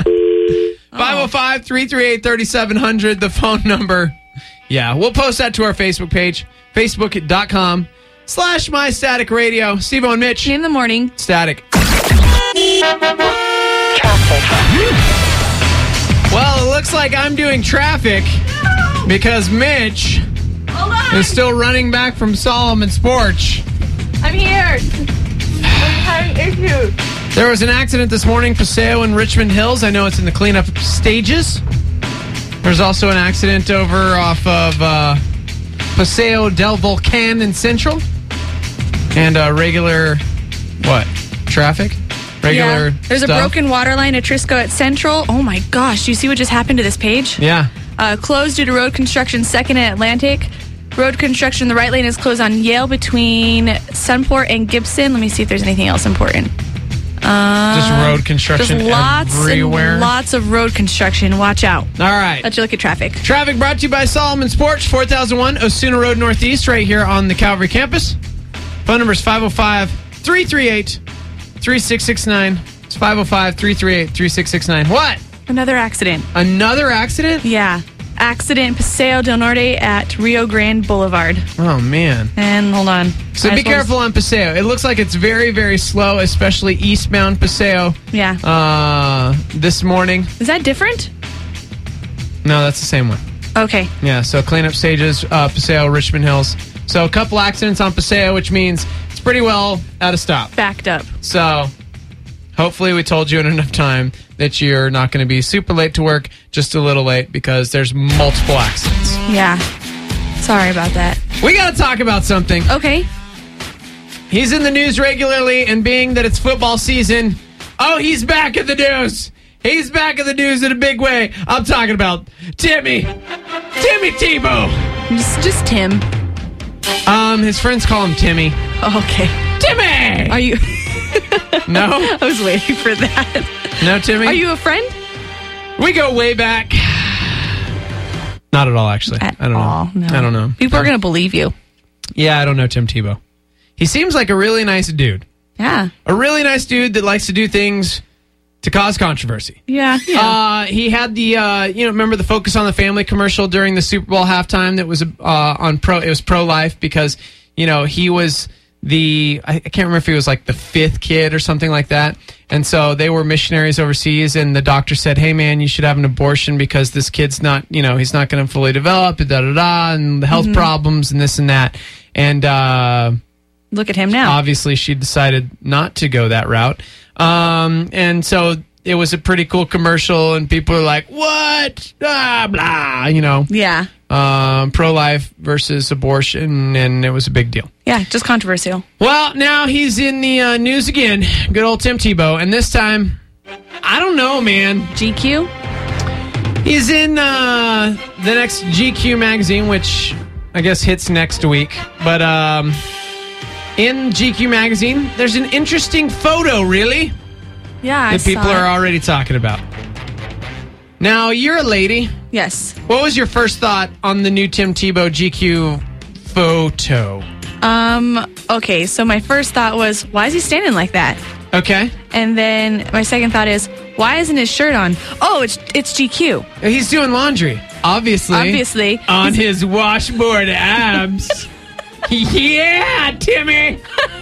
505-338-3700, the phone number. Yeah, we'll post that to our Facebook page, facebook.com/MyStaticRadio. Steve-O and Mitch. In the morning. Static. Well, it looks like I'm doing traffic because Mitch is still running back from Solomon's porch. I'm here. I'm having issues. There was an accident this morning, Paseo and Richmond Hills. I know it's in the cleanup stages. There's also an accident over off of Paseo del Volcan in Central. And regular, traffic? Regular There's stuff. a broken water line at Trisco at Central. Oh my gosh, do you see what just happened to this page? Yeah. Closed due to road construction, 2nd and Atlantic. Road construction, the right lane is closed on Yale between Sunport and Gibson. Let me see if there's anything else important. Just road construction just lots everywhere. And lots of road construction. Watch out. All right. Let you look at traffic. Traffic brought to you by Solomon's Porch, 4001 Osuna Road Northeast, right here on the Calvary campus. Phone number is 505-338-3669. It's 505-338-3669. What? Another accident. Another accident? Yeah. Accident Paseo del Norte at Rio Grande Boulevard. Oh, man. And hold on. So be careful on Paseo. It looks like it's very, very slow, especially eastbound Paseo. Yeah. This morning. Is that different? No, that's the same one. Okay. Yeah, so cleanup stages, Paseo, Richmond Hills. So a couple accidents on Paseo, which means it's pretty well at a stop. Backed up. So Hopefully we told you in enough time that you're not going to be super late to work, just a little late, because there's multiple accidents. Yeah. Sorry about that. We got to talk about something. Okay. He's in the news regularly, and being that it's football season, he's back in the news. He's back in the news in a big way. I'm talking about Timmy Tebow. Just Tim. His friends call him Timmy. Oh, okay. Timmy! Are you... No? I was waiting for that. No, Timmy? Are you a friend? We go way back. Not at all, actually. I don't know. No. I don't know. People are going to believe you. Yeah, I don't know Tim Tebow. He seems like a really nice dude. Yeah. A really nice dude that likes to do things to cause controversy. Yeah. He had the, remember the Focus on the Family commercial during the Super Bowl halftime that was it was pro-life because, he was I can't remember if he was like the 5th kid or something like that. And so they were missionaries overseas, and the doctor said, hey man, you should have an abortion because this kid's not, he's not going to fully develop, and the health problems and this and that. And, look at him now. Obviously she decided not to go that route. And so it was a pretty cool commercial, and people are like, what? Blah, Yeah. Pro-life versus abortion, and it was a big deal. Yeah, just controversial. Well, now he's in the news again. Good old Tim Tebow. And this time, I don't know, man. GQ? He's in the next GQ magazine, which I guess hits next week. But in GQ magazine, there's an interesting photo, really. Yeah, that people are already talking about. Now, you're a lady. Yes. What was your first thought on the new Tim Tebow GQ photo? Okay, so my first thought was, why is he standing like that? Okay. And then my second thought is, why isn't his shirt on? Oh, it's GQ. He's doing laundry. Obviously. On his washboard abs. Yeah, Timmy.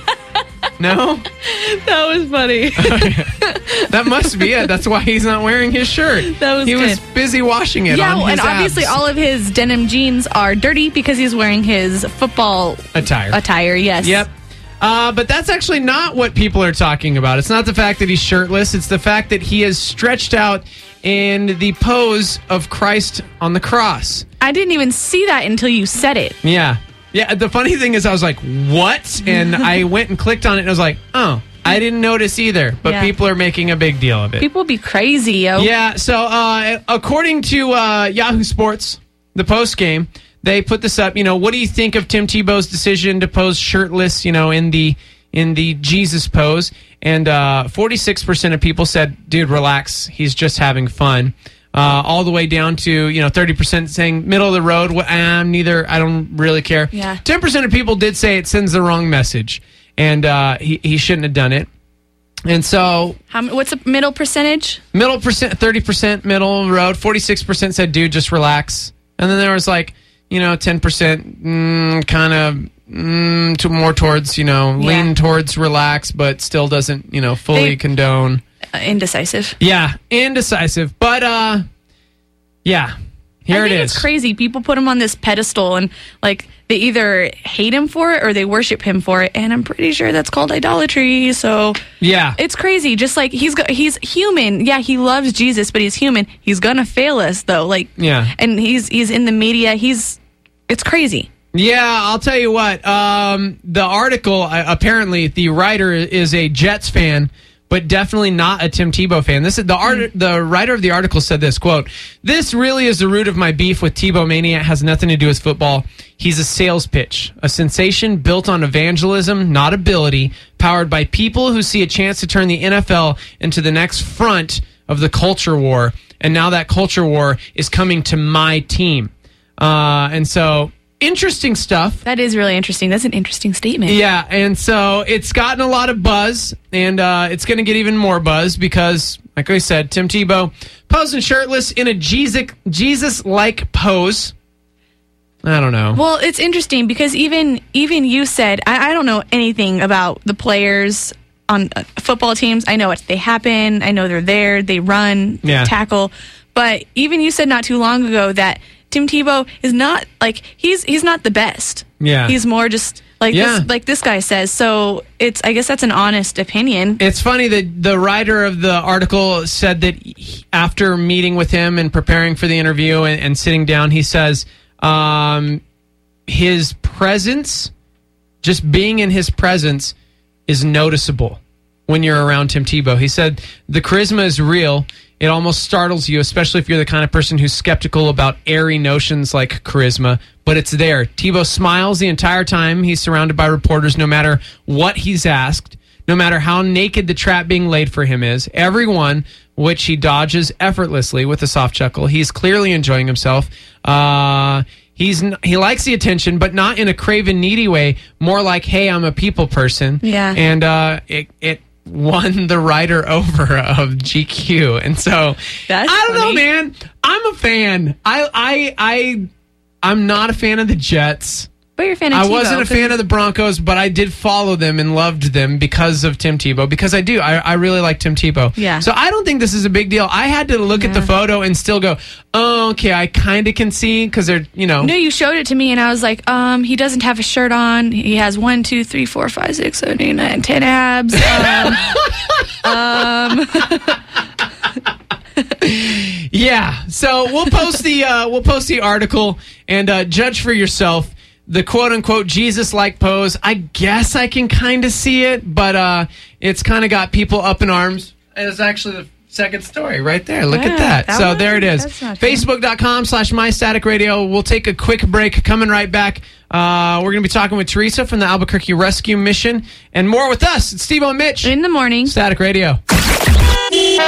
No? That was funny. That must be it. That's why he's not wearing his shirt. He was busy washing it on his and obviously abs. all of his denim jeans are dirty because he's wearing his football attire, yes. Yep. But that's actually not what people are talking about. It's not the fact that he's shirtless. It's the fact that he is stretched out in the pose of Christ on the cross. I didn't even see that until you said it. Yeah. Yeah, the funny thing is I was like, what? And I went and clicked on it and I was like, oh, I didn't notice either. But people are making a big deal of it. People be crazy, yo. Yeah, so according to Yahoo Sports, the post game, they put this up. What do you think of Tim Tebow's decision to pose shirtless, in the Jesus pose? And 46% of people said, dude, relax. He's just having fun. All the way down to 30% saying middle of the road. Neither. I don't really care. Yeah. 10% of people did say it sends the wrong message, and he shouldn't have done it. And so, what's the middle percentage? Middle percent, 30% middle road. 46% said, dude, just relax. And then there was 10% kind of to more towards lean towards relax, but still doesn't fully condone. Indecisive. Yeah, indecisive. But, here it is. It's crazy. People put him on this pedestal and, they either hate him for it or they worship him for it. And I'm pretty sure that's called idolatry. So, yeah. It's crazy. Just he's human. Yeah, he loves Jesus, but he's human. He's going to fail us, though. Yeah. And he's in the media. It's crazy. Yeah, I'll tell you what. The article, apparently, the writer is a Jets fan, but definitely not a Tim Tebow fan. This is the writer of the article said this, quote, "This really is the root of my beef with Tebow mania. It has nothing to do with football. He's a sales pitch, a sensation built on evangelism, not ability, powered by people who see a chance to turn the NFL into the next front of the culture war. And now that culture war is coming to my team." And so, interesting stuff. That is really interesting. That's an interesting statement. Yeah, and so it's gotten a lot of buzz, and it's going to get even more buzz because, like I said, Tim Tebow posing shirtless in a Jesus-like pose. I don't know. Well, it's interesting because even you said, I don't know anything about the players on football teams. I know they happen. I know they're there. They run, tackle. But even you said not too long ago that Tim Tebow is not he's not the best. Yeah. He's more just Like this guy says. So I guess that's an honest opinion. It's funny that the writer of the article said that after meeting with him and preparing for the interview and sitting down, he says his presence, just being in his presence, is noticeable when you're around Tim Tebow. He said the charisma is real. It almost startles you, especially if you're the kind of person who's skeptical about airy notions like charisma, but it's there. Tebow smiles the entire time he's surrounded by reporters, no matter what he's asked, no matter how naked the trap being laid for him is. Everyone, which he dodges effortlessly with a soft chuckle. He's clearly enjoying himself. He likes the attention, but not in a craven, needy way. More like, hey, I'm a people person. Yeah. And it won the writer over of GQ. And so That's I don't know, funny. man. I'm a fan. I'm not a fan of the Jets. But you're a fan of I Tebow. wasn't a fan of the Broncos, but I did follow them and loved them because of Tim Tebow. Because I do. I really like Tim Tebow. Yeah. So I don't think this is a big deal. I had to look at the photo and still go, oh, okay, I kind of can see because they're, No, you showed it to me, and I was like, he doesn't have a shirt on. He has 1, 2, 3, 4, 5, 6, 7, 8, 9, 10 abs. Yeah. So we'll post the article and judge for yourself. The quote-unquote Jesus-like pose, I guess I can kind of see it, but it's kind of got people up in arms. And it's actually the second story right there. Look at that. So there it is. Facebook.com/MyStaticRadio. We'll take a quick break. Coming right back. We're going to be talking with Teresa from the Albuquerque Rescue Mission. And more with us. It's Steve and Mitch. In the morning. Static Radio. There's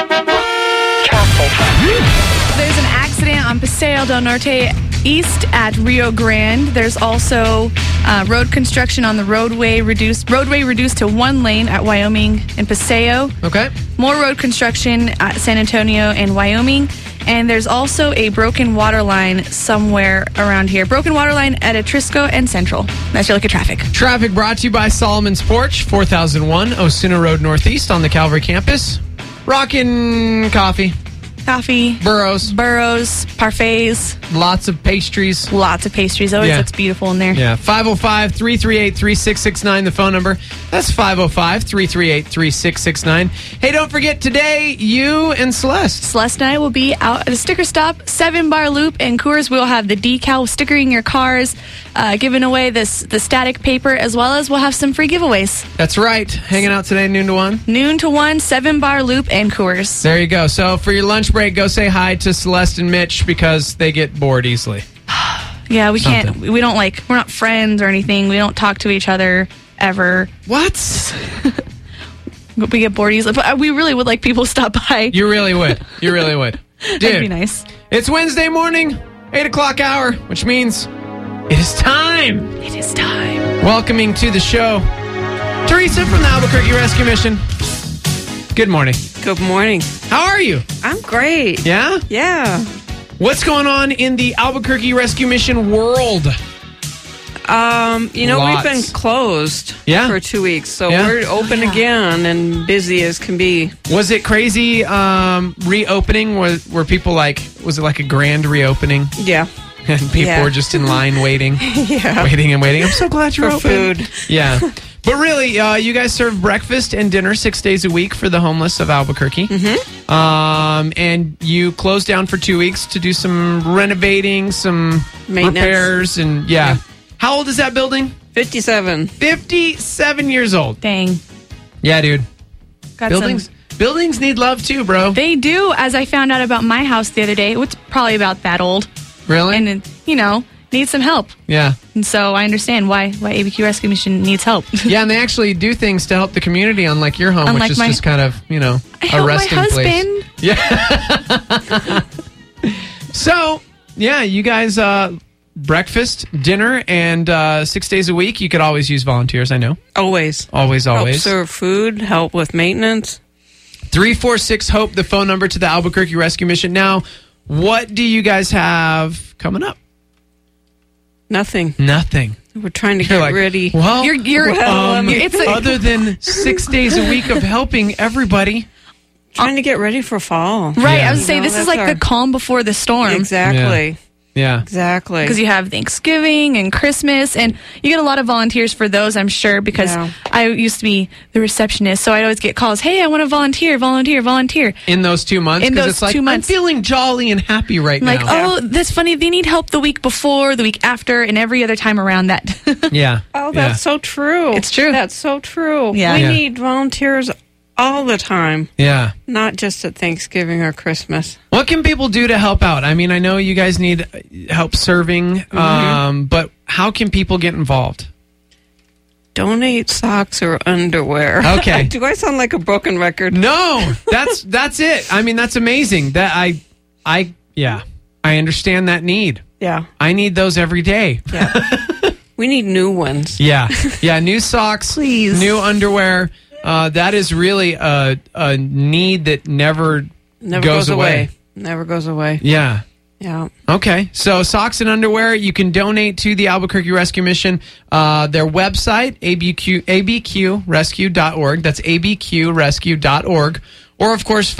an accident on Paseo del Norte East at Rio Grande. There's also road construction on the roadway reduced to 1 lane at Wyoming and Paseo. Okay. More road construction at San Antonio and Wyoming. And there's also a broken water line somewhere around here. Broken water line at Atrisco and Central. That's your look at traffic. Traffic brought to you by Solomon's Porch, 4001 Osuna Road Northeast on the Calvary campus. Rockin' coffee. Burros, parfaits. Lots of pastries. Always looks beautiful in there. Yeah, 505-338-3669, the phone number. That's 505-338-3669. Hey, don't forget, today, you and Celeste and I will be out at a sticker stop, 7 Bar Loop, and Coors. We'll have the decal stickering your cars, giving away the static paper, as well as we'll have some free giveaways. That's right. Hanging out today, noon to 1. Noon to 1, 7 Bar Loop, and Coors. There you go. So for your lunch break, go say hi to Celeste and Mitch because they get bored easily. Yeah, we can't. We don't we're not friends or anything. We don't talk to each other ever. What? We get bored easily. But we really would like people to stop by. You really would. Dude, That'd be nice. It's Wednesday morning, 8 o'clock hour, which means it is time. Welcoming to the show, Teresa from the Albuquerque Rescue Mission. Good morning. Good morning. How are you? I'm great. Yeah? Yeah. What's going on in the Albuquerque Rescue Mission world? We've been closed for 2 weeks, so we're open again and busy as can be. Was it crazy reopening? Were people was it like a grand reopening? Yeah. And people were just in line waiting. Waiting and waiting. I'm so glad you're open. Food. Yeah. But really, you guys serve breakfast and dinner 6 days a week for the homeless of Albuquerque. Mm-hmm. And you closed down for 2 weeks to do some renovating, some repairs, and How old is that building? 57. 57 years old. Dang. Yeah, dude. Buildings need love too, bro. They do, as I found out about my house the other day. It's probably about that old. Really? And, needs some help. Yeah. And so I understand why ABQ Rescue Mission needs help. Yeah, and they actually do things to help the community, unlike your home, which is just kind of, a resting place. Yeah. So, you guys, breakfast, dinner, and 6 days a week. You could always use volunteers, I know. Always. Help serve food, help with maintenance. 346-HOPE, the phone number to the Albuquerque Rescue Mission. Now, what do you guys have coming up? Nothing. We're trying to get ready. Well, it's other than 6 days a week of helping everybody. Trying to get ready for fall. Right. I was saying, this is like the calm before the storm. Exactly. Yeah. Exactly. Because you have Thanksgiving and Christmas, and you get a lot of volunteers for those, I'm sure, because I used to be the receptionist, so I'd always get calls, hey, I want to volunteer. In those 2 months? Because it's like, I'm feeling jolly and happy right now. Like, oh, that's funny. They need help the week before, the week after, and every other time around that. Yeah. Oh, that's so true. It's true. That's so true. Yeah. We need volunteers all the time. Yeah. Not just at Thanksgiving or Christmas. What can people do to help out? I mean, I know you guys need help serving, but how can people get involved? Donate socks or underwear. Okay. Do I sound like a broken record? No, that's it. I mean, that's amazing. That I understand that need. Yeah. I need those every day. Yeah. We need new ones. Yeah. Yeah, new socks, please. New underwear. That is really a need that never goes away. Never goes away. Yeah. Yeah. Okay. So socks and underwear, you can donate to the Albuquerque Rescue Mission. Their website, abqrescue.org. That's abqrescue.org. Or, of course,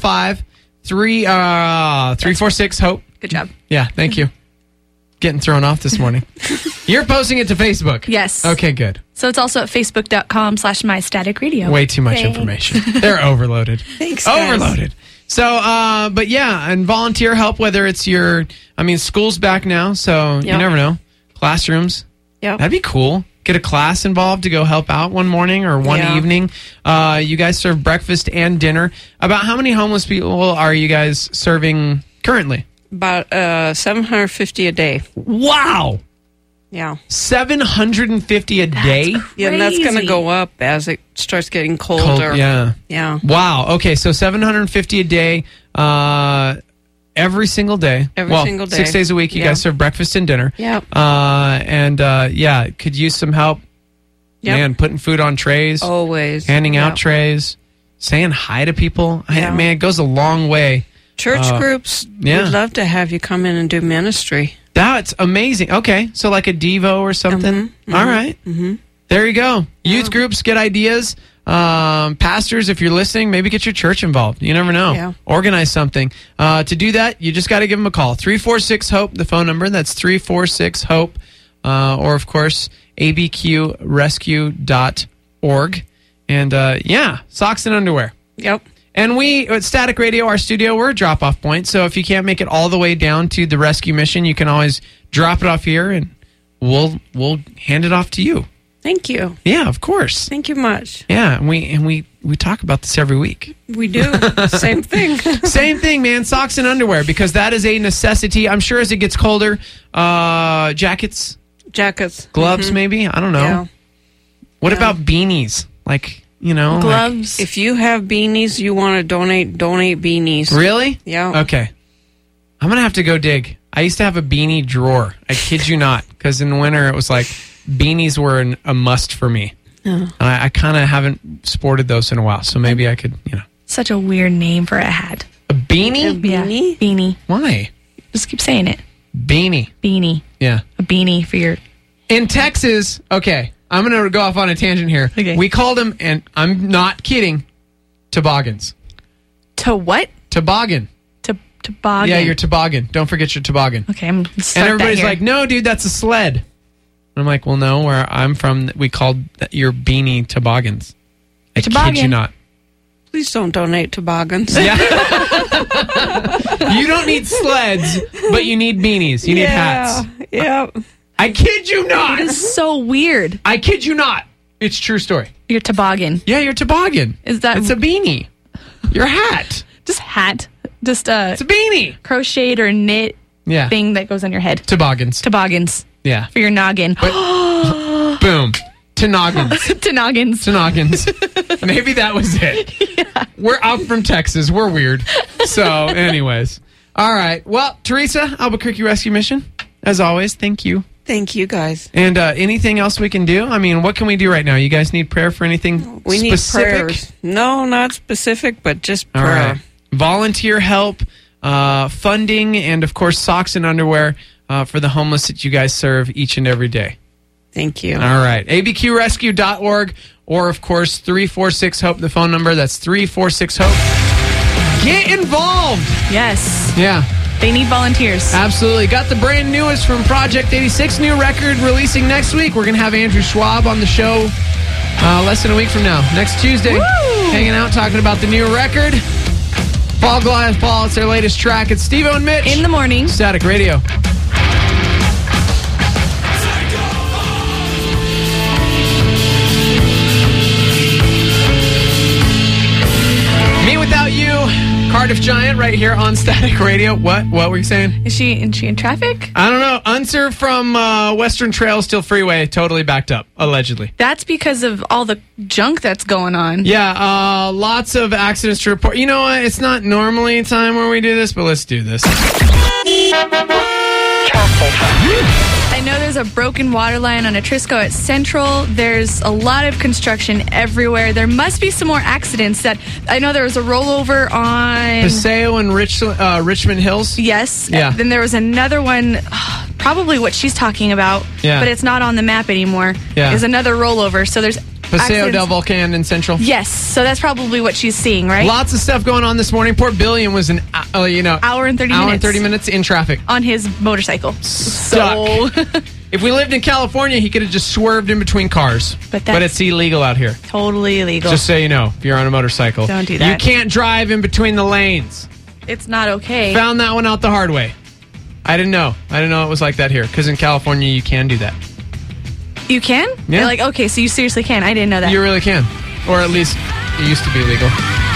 505-346-HOPE. Good job. Yeah, thank you. Getting thrown off this morning. You're posting it to Facebook? Yes. Okay, good. So it's also at facebook.com/mystaticradio. Way too much information. They're overloaded. Thanks, guys. Overloaded. So, but yeah, and volunteer help, whether it's school's back now, so you never know. Classrooms. Yeah. That'd be cool. Get a class involved to go help out one morning or one evening. You guys serve breakfast and dinner. About how many homeless people are you guys serving currently? About 750 a day. Wow. Yeah. 750 a day? Yeah, and that's going to go up as it starts getting colder. Yeah. Yeah. Wow. Okay, so 750 a day every single day. Every single day. 6 days a week, you guys serve breakfast and dinner. Yep. Could use some help. Yep. Man, putting food on trays. Always. Handing out trays. Saying hi to people. Man, it goes a long way. Church groups would love to have you come in and do ministry. That's amazing. Okay, so like a Devo or something. All right. There you go. Youth groups, get ideas. Pastors, if you're listening, maybe get your church involved. You never know. Yeah. Organize something. To do that, you just got to give them a call. 346-HOPE, the phone number. That's 346-HOPE. Or, of course, abqrescue.org. And, socks and underwear. Yep. And we, at Static Radio, our studio, we're a drop-off point. So if you can't make it all the way down to the rescue mission, you can always drop it off here, and we'll hand it off to you. Thank you. Yeah, of course. Thank you much. Yeah, and we talk about this every week. We do. Same thing. Same thing, man. Socks and underwear, because that is a necessity. I'm sure as it gets colder, jackets, gloves, maybe. I don't know. Yeah. What about beanies? Like, gloves. If you have beanies you want to donate beanies. Really? Yeah. Okay. I'm going to have to go dig. I used to have a beanie drawer. I kid you not. Because in the winter, it was like beanies were a must for me. Oh. I kind of haven't sported those in a while. So maybe I could, Such a weird name for a hat. A beanie? A beanie? Yeah, beanie. Why? Just keep saying it. Beanie. Beanie. Yeah. A beanie for your... In Texas, okay, I'm going to go off on a tangent here. Okay. We called them, and I'm not kidding, toboggans. To what? Toboggan. Toboggan. Yeah, your toboggan. Don't forget your toboggan. Okay, I'm going to start And everybody's that here. like, no, dude, that's a sled. And I'm like, well, no, where I'm from, we called your beanie toboggans. I kid you not. Please don't donate toboggans. Yeah. You don't need sleds, but you need beanies. You need hats. Yeah. I kid you not. It is so weird. I kid you not. It's a true story. Your toboggan. Yeah, your toboggan. Is that... It's a beanie. Your hat. Just hat. Just it's a beanie. Crocheted or knit thing that goes on your head. Toboggans. Yeah. For your noggin. Boom. Tonoggins. Maybe that was it. Yeah. We're out from Texas. We're weird. So, anyways. All right. Well, Teresa, Albuquerque Rescue Mission, as always, thank you. Thank you, guys. And anything else we can do? I mean, what can we do right now? You guys need prayer for anything we specific? Need prayers. No, not specific, but just prayer. All right. Volunteer help, funding, and, of course, socks and underwear for the homeless that you guys serve each and every day. Thank you. All right. abqrescue.org or, of course, 346-HOPE, the phone number. That's 346-HOPE. Get involved. Yes. Yeah. They need volunteers. Absolutely. Got the brand newest from Project 86, new record releasing next week. We're going to have Andrew Schwab on the show less than a week from now. Next Tuesday. Woo! Hanging out, talking about the new record. Fall Glass Paul, it's their latest track. It's Steve-O and Mitch. In the morning. Static Radio. Me Without You, Cardiff Giant, right here on Static Radio. What were you saying? Is she in traffic? I don't know. Unser from Western Trail Steel Freeway, totally backed up, allegedly. That's because of all the junk that's going on. Yeah, lots of accidents to report. You know what? It's not normally a time where we do this, but let's do this. I know there's a broken water line on Atrisco at Central. There's a lot of construction everywhere. There must be some more accidents. That I know there was a rollover on Paseo and Richmond Hills. Yes. Yeah. Then there was another one, probably what she's talking about, Yeah. but it's not on the map anymore. Yeah. There's another rollover. So there's Paseo del Volcan in Central. Yes. So that's probably what she's seeing, right? Lots of stuff going on this morning. Port Billion was hour and 30 minutes. 30 minutes in traffic. On his motorcycle. Stuck. If we lived in California, he could have just swerved in between cars. But it's illegal out here. Totally illegal. Just so you know, if you're on a motorcycle. Don't do that. You can't drive in between the lanes. It's not okay. Found that one out the hard way. I didn't know it was like that here. Because in California, you can do that. You can? Yeah. They're like, okay, so you seriously can. I didn't know that. You really can. Or at least it used to be legal.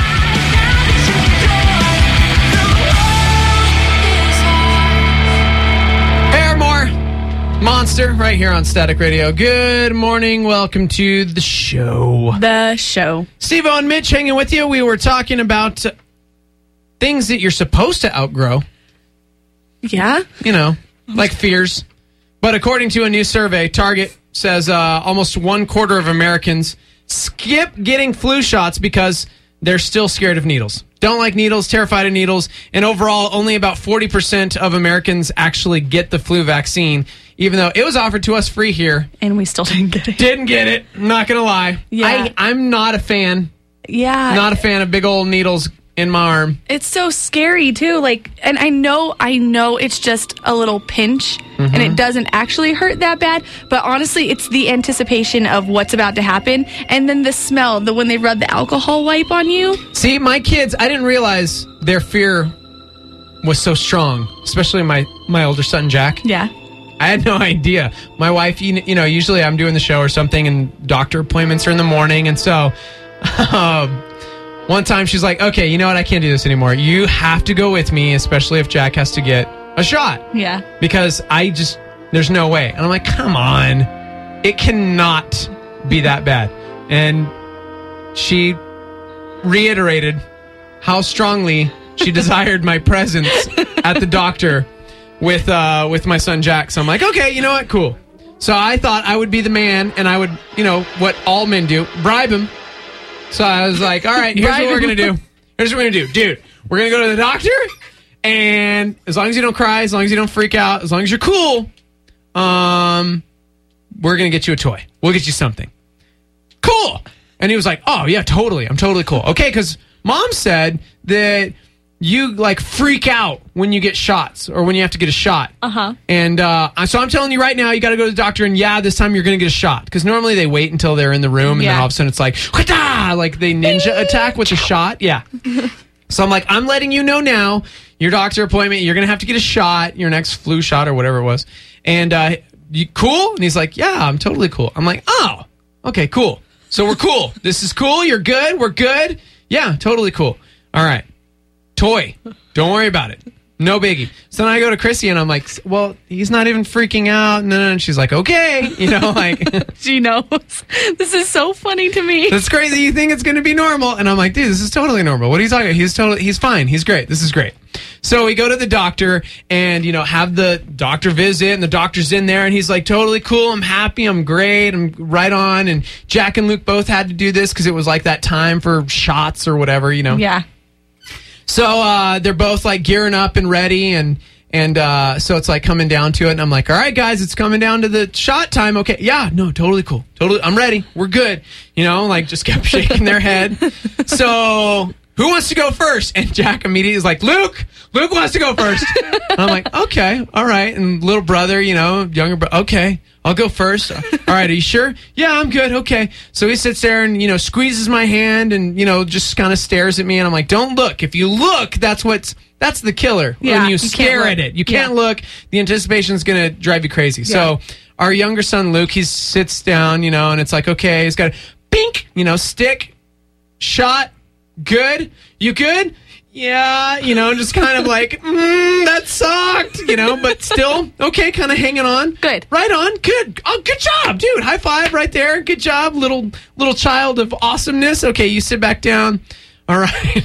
Monster, right here on Static Radio. Good morning. Welcome to the show. Steve-O and Mitch hanging with you. We were talking about things that you're supposed to outgrow. Yeah? You know, like fears. But according to a new survey, Target says almost 1/4 of Americans skip getting flu shots because they're still scared of needles. Don't like needles, terrified of needles. And overall, only about 40% of Americans actually get the flu vaccine, even though it was offered to us free here. And we still didn't get it. Didn't get it. I'm not going to lie. Yeah. I'm not a fan. Yeah. Not a fan of big old needles in my arm. It's so scary, too. Like, and I know it's just a little pinch, and it doesn't actually hurt that bad. But honestly, it's the anticipation of what's about to happen. And then the smell, when they rub the alcohol wipe on you. See, my kids, I didn't realize their fear was so strong, especially my older son, Jack. Yeah. I had no idea. My wife, you know, usually I'm doing the show or something, and doctor appointments are in the morning. And so one time she's like, okay, you know what? I can't do this anymore. You have to go with me, especially if Jack has to get a shot. Yeah. Because there's no way. And I'm like, come on. It cannot be that bad. And she reiterated how strongly she desired my presence at the doctor with my son Jack. So I'm like, okay, you know what? Cool. So I thought I would be the man, and I would, you know, what all men do, bribe him. So I was like, all right, here's what we're going to do. Here's what we're going to do. Dude, we're going to go to the doctor, and as long as you don't cry, as long as you don't freak out, as long as you're cool, we're going to get you a toy. We'll get you something. Cool. And he was like, oh, yeah, totally. I'm totally cool. Okay, because Mom said that you, like, freak out when you get shots or when you have to get a shot. Uh-huh. And so I'm telling you right now, you got to go to the doctor, and this time you're going to get a shot. Because normally they wait until they're in the room, and then all of a sudden it's like, like they ninja attack with a shot. Yeah. So I'm like, I'm letting you know now, your doctor appointment, you're going to have to get a shot, your next flu shot or whatever it was. And you cool? And he's like, yeah, I'm totally cool. I'm like, oh, okay, cool. So we're cool. This is cool. You're good. We're good. Yeah, totally cool. All right. Toy. Don't worry about it. No biggie. So then I go to Chrissy and I'm like, well, he's not even freaking out. And she's like, okay. You know, like. She knows. This is so funny to me. That's crazy. You think it's going to be normal. And I'm like, dude, this is totally normal. What are you talking about? He's fine. He's great. This is great. So we go to the doctor and, you know, have the doctor visit, and the doctor's in there and he's like, totally cool. I'm happy. I'm great. I'm right on. And Jack and Luke both had to do this because it was like that time for shots or whatever, you know. Yeah. So they're both like gearing up and ready, and so it's like coming down to it, and I'm like, all right, guys, it's coming down to the shot time. Okay, yeah, no, totally cool, totally, I'm ready, we're good, you know, like just kept shaking their head. So who wants to go first? And Jack immediately is like, Luke wants to go first. And I'm like, okay, all right. And little brother, younger brother, okay, I'll go first. All right, are you sure? Yeah, I'm good. Okay. So he sits there and, squeezes my hand and, just kind of stares at me. And I'm like, don't look. If you look, that's the killer. Yeah, when you stare at it. You can't look. The anticipation is going to drive you crazy. Yeah. So our younger son, Luke, he sits down, and it's like, okay, he's got a bink, stick, shot, good. You good? Yeah, just kind of like, that sucked, but still, okay, kind of hanging on. Good. Right on, good. Oh, good job, dude. High five right there. Good job, little child of awesomeness. Okay, you sit back down. All right.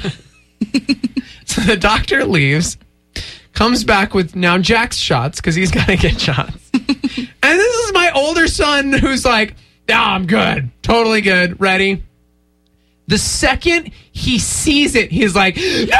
So the doctor leaves, comes back with now Jack's shots, because he's got to get shots. And this is my older son who's like, I'm good. Totally good. Ready? The second he sees it, he's like, no!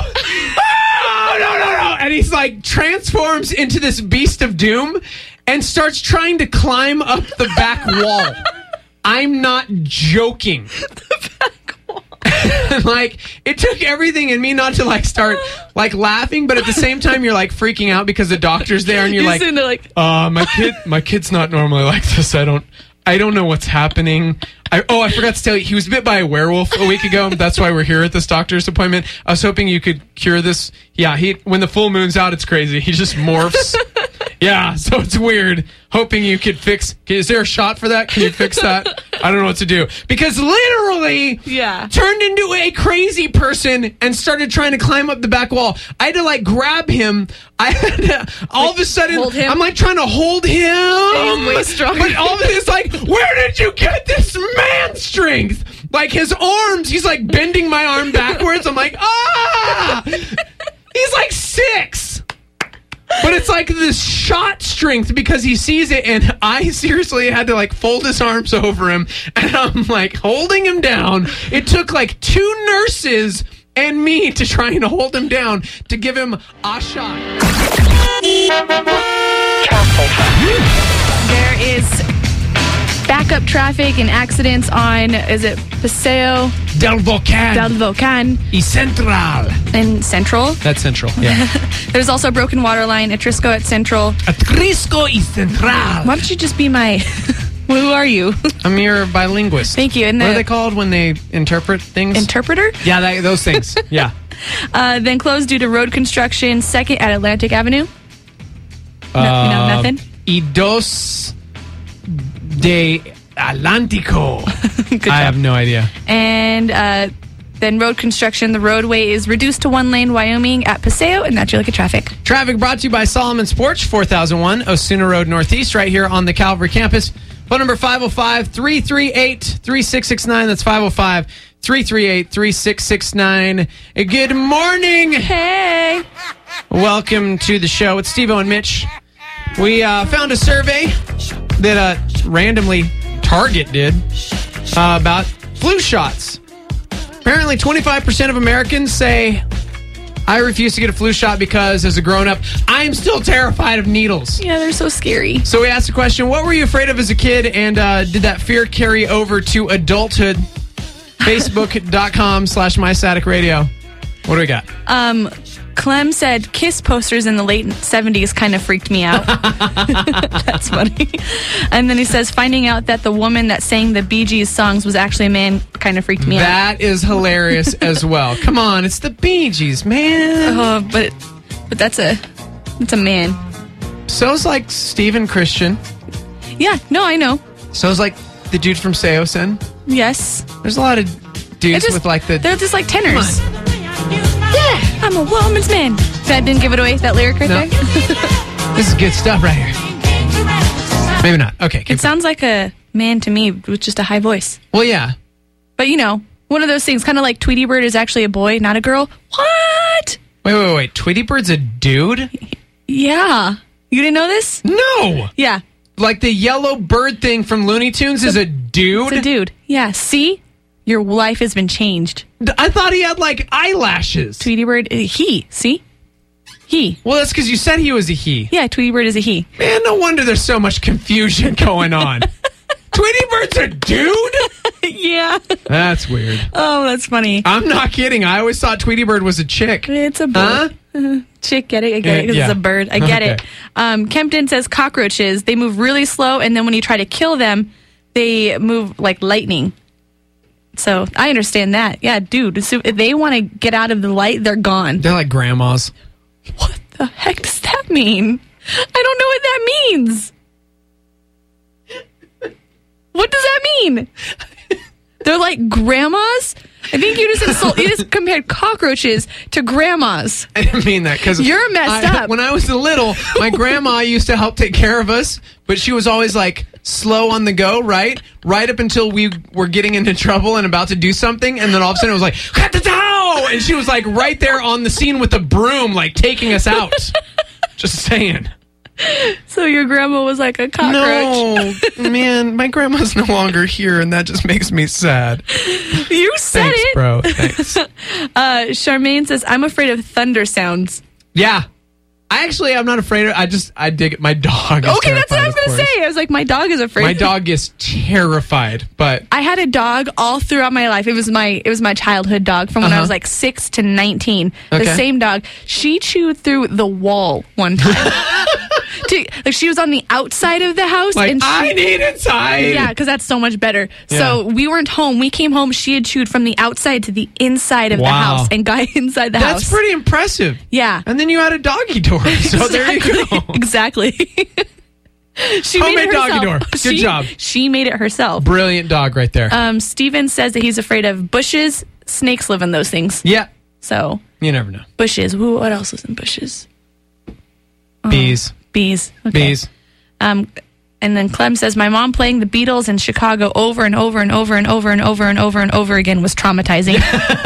Oh, no. And he's like, transforms into this beast of doom and starts trying to climb up the back wall. I'm not joking. The back wall. Like, it took everything in me not to like start like laughing, but at the same time you're like freaking out because the doctor's there and you're like, my kid's not normally like this. I don't know what's happening. I forgot to tell you, he was bit by a werewolf a week ago. That's why we're here at this doctor's appointment. I was hoping you could cure this. Yeah, when the full moon's out, it's crazy. He just morphs. Yeah, so it's weird. Hoping you could fix. Is there a shot for that? Can you fix that? I don't know what to do. Because literally turned into a crazy person and started trying to climb up the back wall. I had to like grab him. I had to, all of a sudden, I'm like trying to hold him. He's way stronger. But all of it is like, where did you get this man strength? Like his arms, he's like bending my arm backwards. I'm like, He's like 6. But it's like this shot strength because he sees it, and I seriously had to like fold his arms over him, and I'm like holding him down. It took like 2 nurses and me to try and hold him down to give him a shot. There is backup traffic and accidents on, is it Paseo del Volcan y Central and Central. That's Central, yeah. There's also a broken water line at Atrisco at Central. Atrisco y Central. Why don't you just be my who are you? I'm your bilinguist. Thank you. And what are they called when they interpret things? Interpreter? Yeah, those things. Yeah. Then closed due to road construction. Second at Atlantic Avenue. Nothing. Y dos de Atlántico. I have no idea. And then road construction. The roadway is reduced to 1 lane, Wyoming at Paseo, and that's your look at traffic. Traffic brought to you by Solomon's Porch, 4001 Osuna Road Northeast, right here on the Calvary campus. Phone number 505-338-3669. That's 505-338-3669. Good morning. Hey. Welcome to the show. It's Steve-O and Mitch. We found a survey that randomly Target did about flu shots. Apparently 25% of Americans say, I refuse to get a flu shot because as a grown-up, I am still terrified of needles. Yeah, they're so scary. So we asked the question, what were you afraid of as a kid, and did that fear carry over to adulthood? Facebook.com/MyStaticRadio. What do we got? Clem said Kiss posters in the late 70s kind of freaked me out. That's funny. And then he says finding out that the woman that sang the Bee Gees songs was actually a man kind of freaked me out. That is hilarious as well. Come on, it's the Bee Gees, man. But that's a man. So's like Steven Christian. Yeah, no, I know. So's like the dude from Seosin. Yes. There's a lot of dudes with like the... They're just like tenors. Yeah, I'm a woman's man. That didn't give it away, that lyric right there? This is good stuff right here. Maybe not. Okay. It sounds like a man to me with just a high voice. Well, yeah. But, one of those things, kind of like Tweety Bird is actually a boy, not a girl. What? Wait. Tweety Bird's a dude? Yeah. You didn't know this? No. Yeah. Like the yellow bird thing from Looney Tunes is a dude? It's a dude. Yeah. See? Your life has been changed. I thought he had, like, eyelashes. Tweety Bird, he. See? He. Well, that's because you said he was a he. Yeah, Tweety Bird is a he. Man, no wonder there's so much confusion going on. Tweety Bird's a dude? Yeah. That's weird. Oh, that's funny. I'm not kidding. I always thought Tweety Bird was a chick. It's a bird. Huh? Chick, get it? I get it because it's a bird. I get it. Kempton says cockroaches, they move really slow, and then when you try to kill them, they move like lightning. So I understand that. Yeah, dude. So if they want to get out of the light, they're gone. They're like grandmas. What the heck does that mean? I don't know what that means. What does that mean? They're like grandmas? I think you just compared cockroaches to grandmas. I didn't mean that because you're messed up. When I was little, my grandma used to help take care of us, but she was always like slow on the go, right? Right up until we were getting into trouble and about to do something, and then all of a sudden it was like, "Cut-ta-tow!" And she was like right there on the scene with a broom, like taking us out. Just saying. So your grandma was like a cockroach. No, man, my grandma's no longer here, and that just makes me sad. You said Thanks, it. Bro. Thanks. Charmaine says, I'm afraid of thunder sounds. Yeah. I'm not afraid of I dig it. My dog is okay, that's what I was going to say. I was like, my dog is afraid. My dog is terrified, but I had a dog all throughout my life. It was my childhood dog from when I was like 6 to 19. Okay. The same dog. She chewed through the wall one time. She was on the outside of the house. Like, and I need inside. Yeah, because that's so much better. Yeah. So we weren't home. We came home. She had chewed from the outside to the inside of the house and got inside the house. That's pretty impressive. Yeah. And then you had a doggy door. So there you go. Exactly. She Homemade made it herself. doggy door. Good job. She made it herself. Brilliant dog right there. Steven says that he's afraid of bushes. Snakes live in those things. Yeah. So. You never know. Bushes. What else is in bushes? Bees. Bees. Okay. Bees. And then Clem says, my mom playing the Beatles in Chicago over and over and over and over and over and over and over again was traumatizing.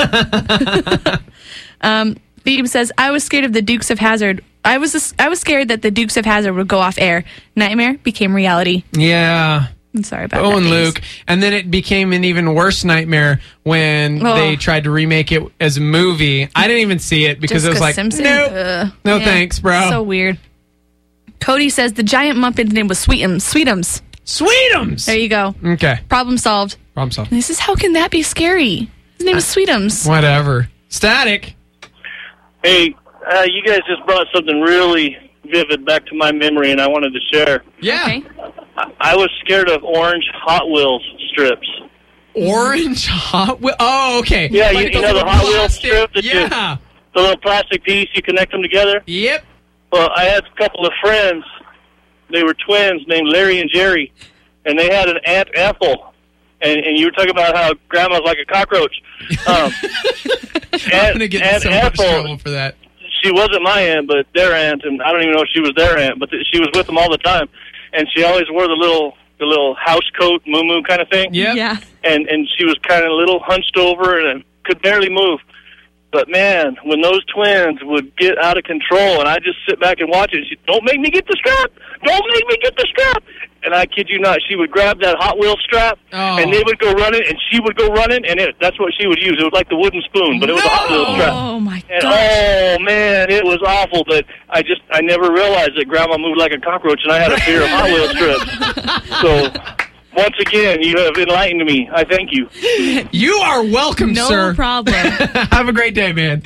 Phoebe says, I was scared of the Dukes of Hazzard. I was scared that the Dukes of Hazzard would go off air. Nightmare became reality. Yeah. I'm sorry about that. Oh, and Luke. And then it became an even worse nightmare when they tried to remake it as a movie. I didn't even see it because it was like, Simpson? nope. No thanks, bro. So weird. Cody says the giant Muppet's name was Sweetums. Sweetums! There you go. Okay. Problem solved. Problem solved. And this is, how can that be scary? His name is Sweetums. Whatever. Static. Hey, you guys just brought something really vivid back to my memory, and I wanted to share. Yeah. Okay. I was scared of orange Hot Wheels strips. Orange Hot Wheels? Oh, okay. Yeah, like you know the Hot Wheels strip? That the little plastic piece, you connect them together? Yep. Well, I had a couple of friends. They were twins named Larry and Jerry, and they had an Aunt Ethel. And you were talking about how grandma's like a cockroach. I'm going to get in so much trouble for that. She wasn't my aunt, but their aunt, and I don't even know if she was their aunt, but she was with them all the time. And she always wore the little house coat, moo-moo kind of thing. Yep. Yeah. And she was kind of a little hunched over and could barely move. But, man, when those twins would get out of control, and I just sit back and watch it, she'd, don't make me get the strap! Don't make me get the strap! And I kid you not, she would grab that Hot Wheels strap, and they would go running, and she would go running, and that's what she would use. It was like the wooden spoon, but it was a Hot Wheels strap. Oh, my and, gosh. oh, man, it was awful, but I never realized that Grandma moved like a cockroach, and I had a fear of Hot Wheels strips. So, once again, you have enlightened me. I thank you. You are welcome, sir. No problem. Have a great day, man.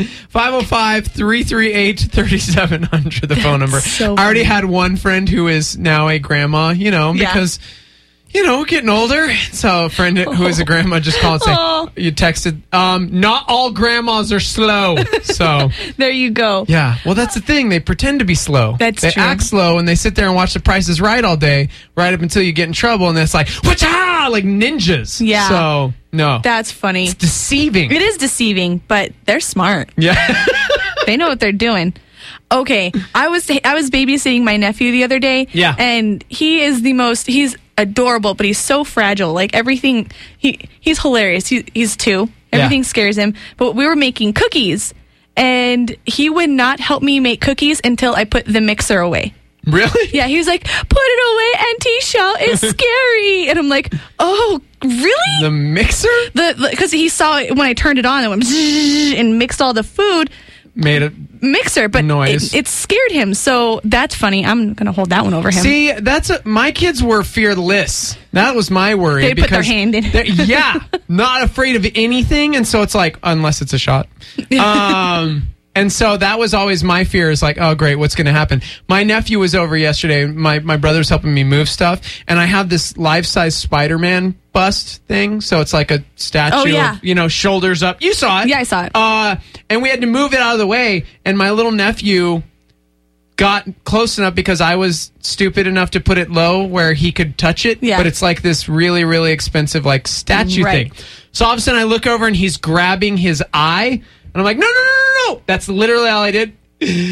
505-338-3700, the phone number. So I already had one friend who is now a grandma, because, getting older. So a friend who is a grandma just called and said, you texted, not all grandmas are slow. So there you go. Yeah. Well, that's the thing. They pretend to be slow. They true. act slow, and they sit there and watch The Price is Right all day, right up until you get in trouble, and then it's like, whatcha! Like ninjas. Yeah. So, no. That's funny. It's deceiving. It is deceiving, but they're smart. Yeah. They know what they're doing. Okay, I was babysitting my nephew the other day. Yeah. And he's adorable, but he's so fragile. Like everything, he's hilarious. He's 2. Everything scares him. But we were making cookies, and he would not help me make cookies until I put the mixer away. Really? Yeah, he was like, put it away, Auntie Shell, it's scary. And I'm like, oh, really? The mixer? Because he saw it when I turned it on, it went and mixed all the food. made a mixer, but noise. It scared him. So that's funny. I'm going to hold that one over him. See, my kids were fearless. That was my worry. They put their hand in. Yeah, not afraid of anything, and so it's like, unless it's a shot. And so that was always my fear, is like, oh, great, what's going to happen? My nephew was over yesterday. My brother's helping me move stuff, and I have this life-size Spider-Man bust thing. So it's like a statue of, shoulders up. You saw it. Yeah, I saw it. And we had to move it out of the way, and my little nephew got close enough because I was stupid enough to put it low where he could touch it. Yeah. But it's like this really, really expensive like statue thing. So all of a sudden I look over and he's grabbing his eye. And I'm like, no. That's literally all I did.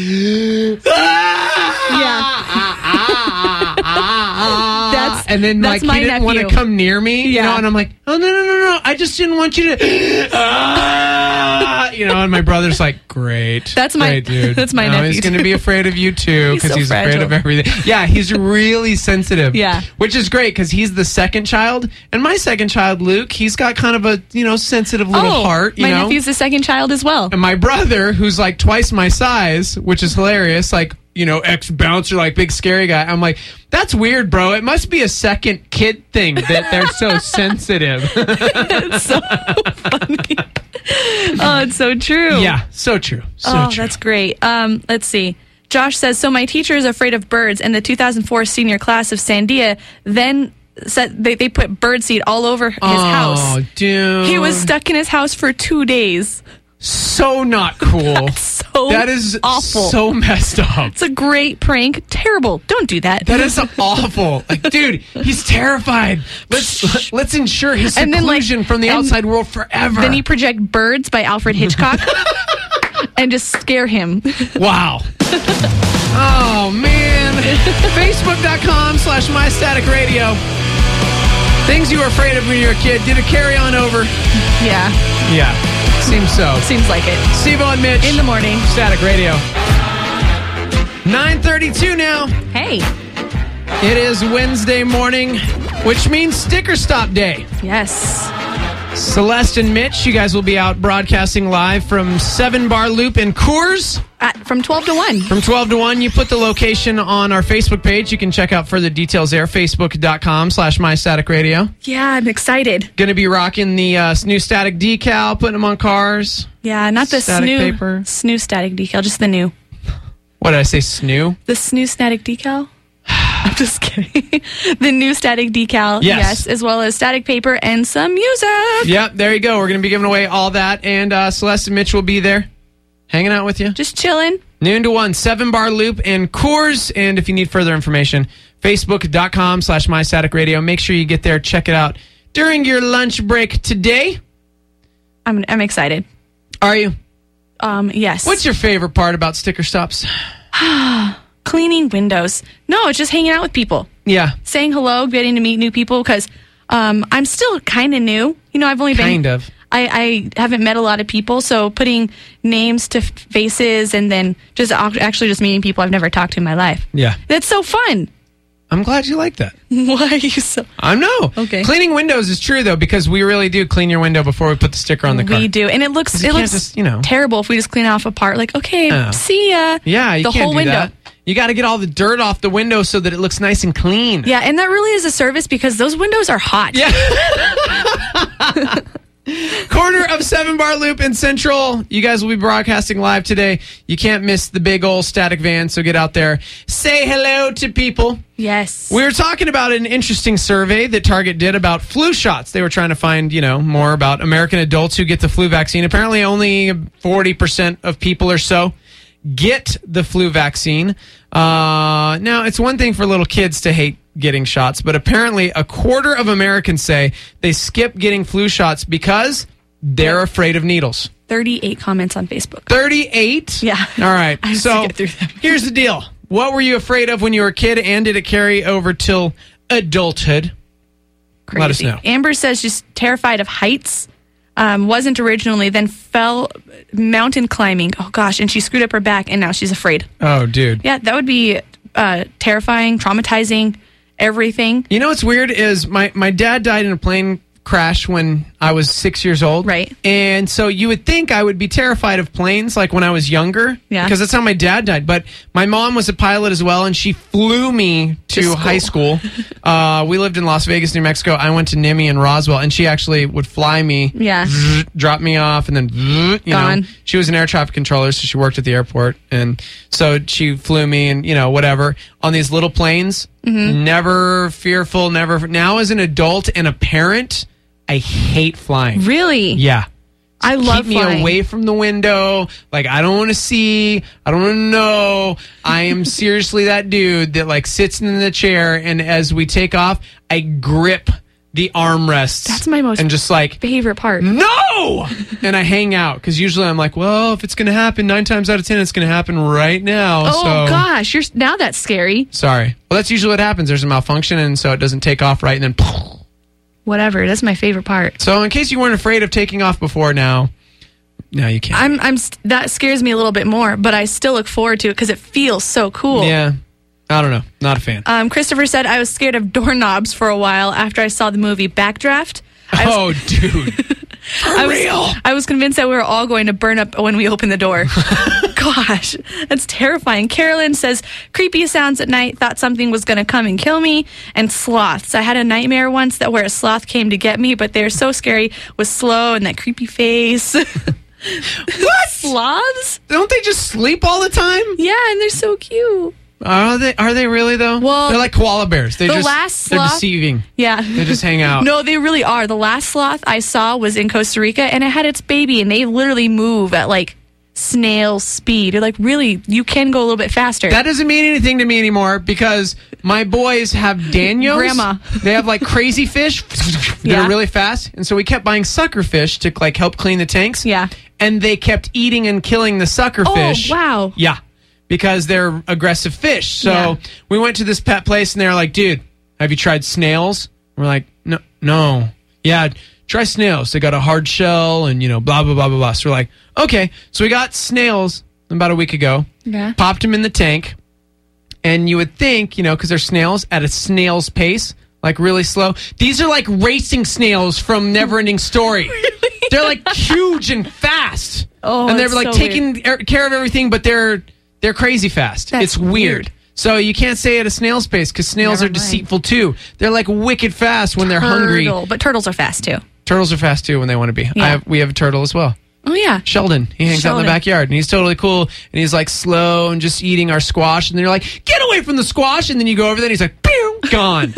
And then like he didn't want to come near me, and I'm like, oh no, I just didn't want you to and my brother's like, great. That's my dude. That's my nephew. He's going to be afraid of you too because he's afraid of everything. Yeah, he's really sensitive. Yeah. Which is great because he's the second child, and my second child, Luke, he's got kind of a sensitive little heart. My nephew's the second child as well. And my brother, who's like twice my size, which is hilarious, like ex-bouncer, like big scary guy. I'm like, that's weird, bro. It must be a second kid thing that they're so sensitive. It's so funny. Oh, it's so true. Yeah, so true. True. That's great. Let's see. Josh says, so my teacher is afraid of birds, and the 2004 senior class of Sandia then said they put birdseed all over his house. Oh, dude. He was stuck in his house for 2 days. So not cool. That is awful. So messed up. It's a great prank. Terrible. Don't do that. That is awful. Like, dude, he's terrified. Let's ensure his seclusion from the outside world forever. Then you project Birds by Alfred Hitchcock and just scare him. Wow. Oh, man. Facebook.com/MyStaticRadio. Things you were afraid of when you were a kid. Did it carry on over? Yeah. Yeah. Seems so. Seems like it. Steve-O and Mitch. In the morning. Static Radio. 9:32 now. Hey. It is Wednesday morning, which means Sticker Stop Day. Yes. Celeste and Mitch, you guys will be out broadcasting live from 7 Bar Loop in Coors. From 12 to 1. From 12 to 1. You put the location on our Facebook page. You can check out further details there. Facebook.com/MyStaticRadio. Yeah, I'm excited. Going to be rocking the new static decal, putting them on cars. Yeah, not the static paper. SNU static decal, just the new. What did I say, SNU? The SNU static decal? I'm just kidding. The new static decal, yes, as well as static paper and some music. Yep, there you go. We're going to be giving away all that, and Celeste and Mitch will be there, hanging out with you. Just chilling. Noon to 1, 7 Bar Loop in Coors, and if you need further information, Facebook.com/MyStaticRadio. Make sure you get there, check it out during your lunch break today. I'm excited. Are you? Yes. What's your favorite part about Sticker Stops? Cleaning windows. No, it's just hanging out with people. Yeah. Saying hello, getting to meet new people, because I'm still kind of new. I've only been... Kind of. I haven't met a lot of people, so putting names to faces and then just actually just meeting people I've never talked to in my life. Yeah. That's so fun. I'm glad you like that. Why are you so... I know. Okay. Cleaning windows is true, though, because we really do clean your window before we put the sticker on the car. We do. And it looks just, terrible if we just clean off a part. Like, okay, see ya. Yeah, you the can't whole do window. that. You got to get all the dirt off the window so that it looks nice and clean. Yeah, and that really is a service because those windows are hot. Yeah. Corner of 7 Bar Loop in Central. You guys will be broadcasting live today. You can't miss the big old static van, so get out there. Say hello to people. Yes. We were talking about an interesting survey that Target did about flu shots. They were trying to find, more about American adults who get the flu vaccine. Apparently only 40% of people or so get the flu vaccine. Now, it's one thing for little kids to hate getting shots, but apparently a quarter of Americans say they skip getting flu shots because they're afraid of needles. 38 comments on Facebook. 38? Yeah. All right. I have So to get through them. Here's the deal. What were you afraid of when you were a kid, and did it carry over till adulthood? Crazy. Let us know. Amber says she's terrified of heights. Wasn't originally, then fell mountain climbing. Oh, gosh. And she screwed up her back, and now she's afraid. Oh, dude. Yeah, that would be terrifying, traumatizing, everything. You know what's weird is my dad died in a plane crash when I was 6 years old. Right. And so you would think I would be terrified of planes like when I was younger. Yeah. Because that's how my dad died. But my mom was a pilot as well, and she flew me to high school. We lived in Las Vegas, New Mexico. I went to NIMI in Roswell, and she actually would fly me, drop me off, and then, you know. She was an air traffic controller, so she worked at the airport. And so she flew me and, you know, whatever, on these little planes. Never fearful, never. Now as an adult and a parent, I hate flying. Really? Yeah. I love Keep me flying. away from the window. Like, I don't want to see. I don't want to know. I am seriously that dude that, like, sits in the chair, and as we take off, I grip the armrests. That's my most and just like favorite part. No! And I hang out, because usually I'm like, well, if it's going to happen 9 times out of 10, it's going to happen right now. Oh, so. gosh. Now that's scary. Sorry. Well, that's usually what happens. There's a malfunction, and so it doesn't take off right, and then... Whatever. That's my favorite part. So in case you weren't afraid of taking off before, now you can't. That scares me a little bit more, but I still look forward to it because it feels so cool. Yeah. I don't know. Not a fan. Christopher said, I was scared of doorknobs for a while after I saw the movie Backdraft. Dude. I was convinced that we were all going to burn up when we opened the door. Gosh, that's terrifying. Carolyn says, creepy sounds at night, thought something was going to come and kill me. And sloths. I had a nightmare once where a sloth came to get me, but they're so scary with slow and that creepy face. What? Sloths? Don't they just sleep all the time? Yeah, and they're so cute. Are they really, though? Well, they're like koala bears. They're sloth, deceiving. Yeah. They just hang out. No, they really are. The last sloth I saw was in Costa Rica, and it had its baby, and they literally move at, like, snail speed. Or, like, really, you can go a little bit faster. That doesn't mean anything to me anymore, because my boys have Danios. Grandma. They have, like, crazy fish that are really fast. And so we kept buying sucker fish to, like, help clean the tanks. Yeah. And they kept eating and killing the sucker fish. Oh, wow. Yeah. Because they're aggressive fish. So we went to this pet place, and they were like, dude, have you tried snails? We're like, no. Yeah, try snails. They got a hard shell and, you know, blah, blah, blah, blah, blah. So we're like, okay. So we got snails about a week ago. Yeah. Popped them in the tank. And you would think, you know, because they're snails, at a snail's pace, like really slow. These are like racing snails from Neverending Story. Really? They're like huge and fast. Oh, and they're like so taking care of everything, but they're crazy fast. That's it's weird. So you can't say at a snail's pace, because snails are deceitful too. They're like wicked fast when they're hungry. But turtles are fast too. Turtles are fast too when they want to be. Yeah. We have a turtle as well. Oh, yeah. Sheldon. He hangs out in the backyard, and he's totally cool, and he's like slow and just eating our squash, and then you're like, get away from the squash, and then you go over there, and he's like, pew, gone.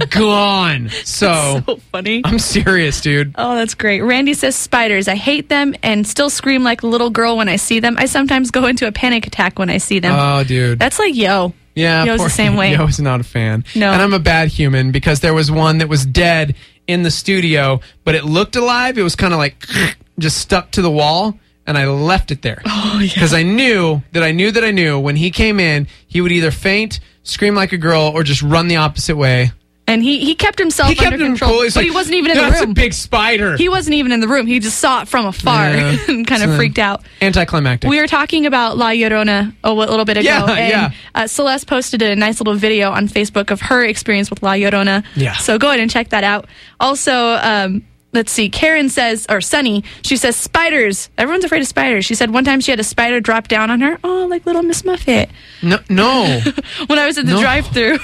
Gone. So funny. I'm serious, dude. Oh, that's great. Randy says spiders. I hate them and still scream like a little girl when I see them. I sometimes go into a panic attack when I see them. Oh, dude. That's like Yo. Yeah, Yo's the same way. Yo's not a fan. No. And I'm a bad human, because there was one that was dead in the studio, but it looked alive. It was kind of like just stuck to the wall, and I left it there. Oh, yeah. Because I knew when he came in, he would either faint, scream like a girl, or just run the opposite way. And he kept himself under control. Cool. But like, he wasn't even in the room. That's a big spider. He wasn't even in the room. He just saw it from afar and kind of freaked out. Anticlimactic. We were talking about La Llorona a little bit ago. Yeah, and Celeste posted a nice little video on Facebook of her experience with La Llorona. Yeah. So go ahead and check that out. Also, let's see. Karen says, or Sunny, she says, spiders. Everyone's afraid of spiders. She said one time she had a spider drop down on her. Oh, like little Miss Muffet. No. When I was at the drive-thru.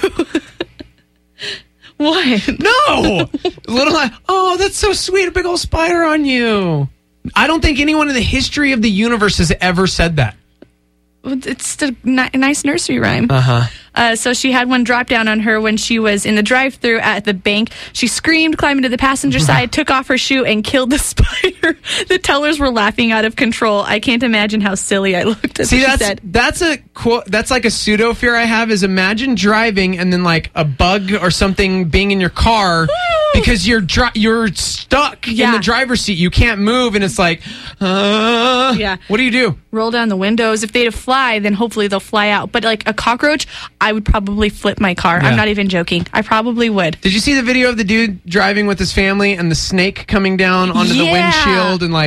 What? No! Oh, that's so sweet. A big old spider on you. I don't think anyone in the history of the universe has ever said that. It's a nice nursery rhyme. Uh-huh. So she had one drop down on her when she was in the drive-thru at the bank. She screamed, climbed into the passenger side, took off her shoe, and killed the spider. The tellers were laughing out of control. I can't imagine how silly I looked. That's like a pseudo fear I have. Is imagine driving and then like a bug or something being in your car because you're stuck in the driver's seat. You can't move, and it's like, yeah. What do you do? Roll down the windows. If they fly, then hopefully they'll fly out. But like a cockroach, I would probably flip my car. Yeah. I'm not even joking. I probably would. Did you see the video of the dude driving with his family and the snake coming down onto the windshield? And like,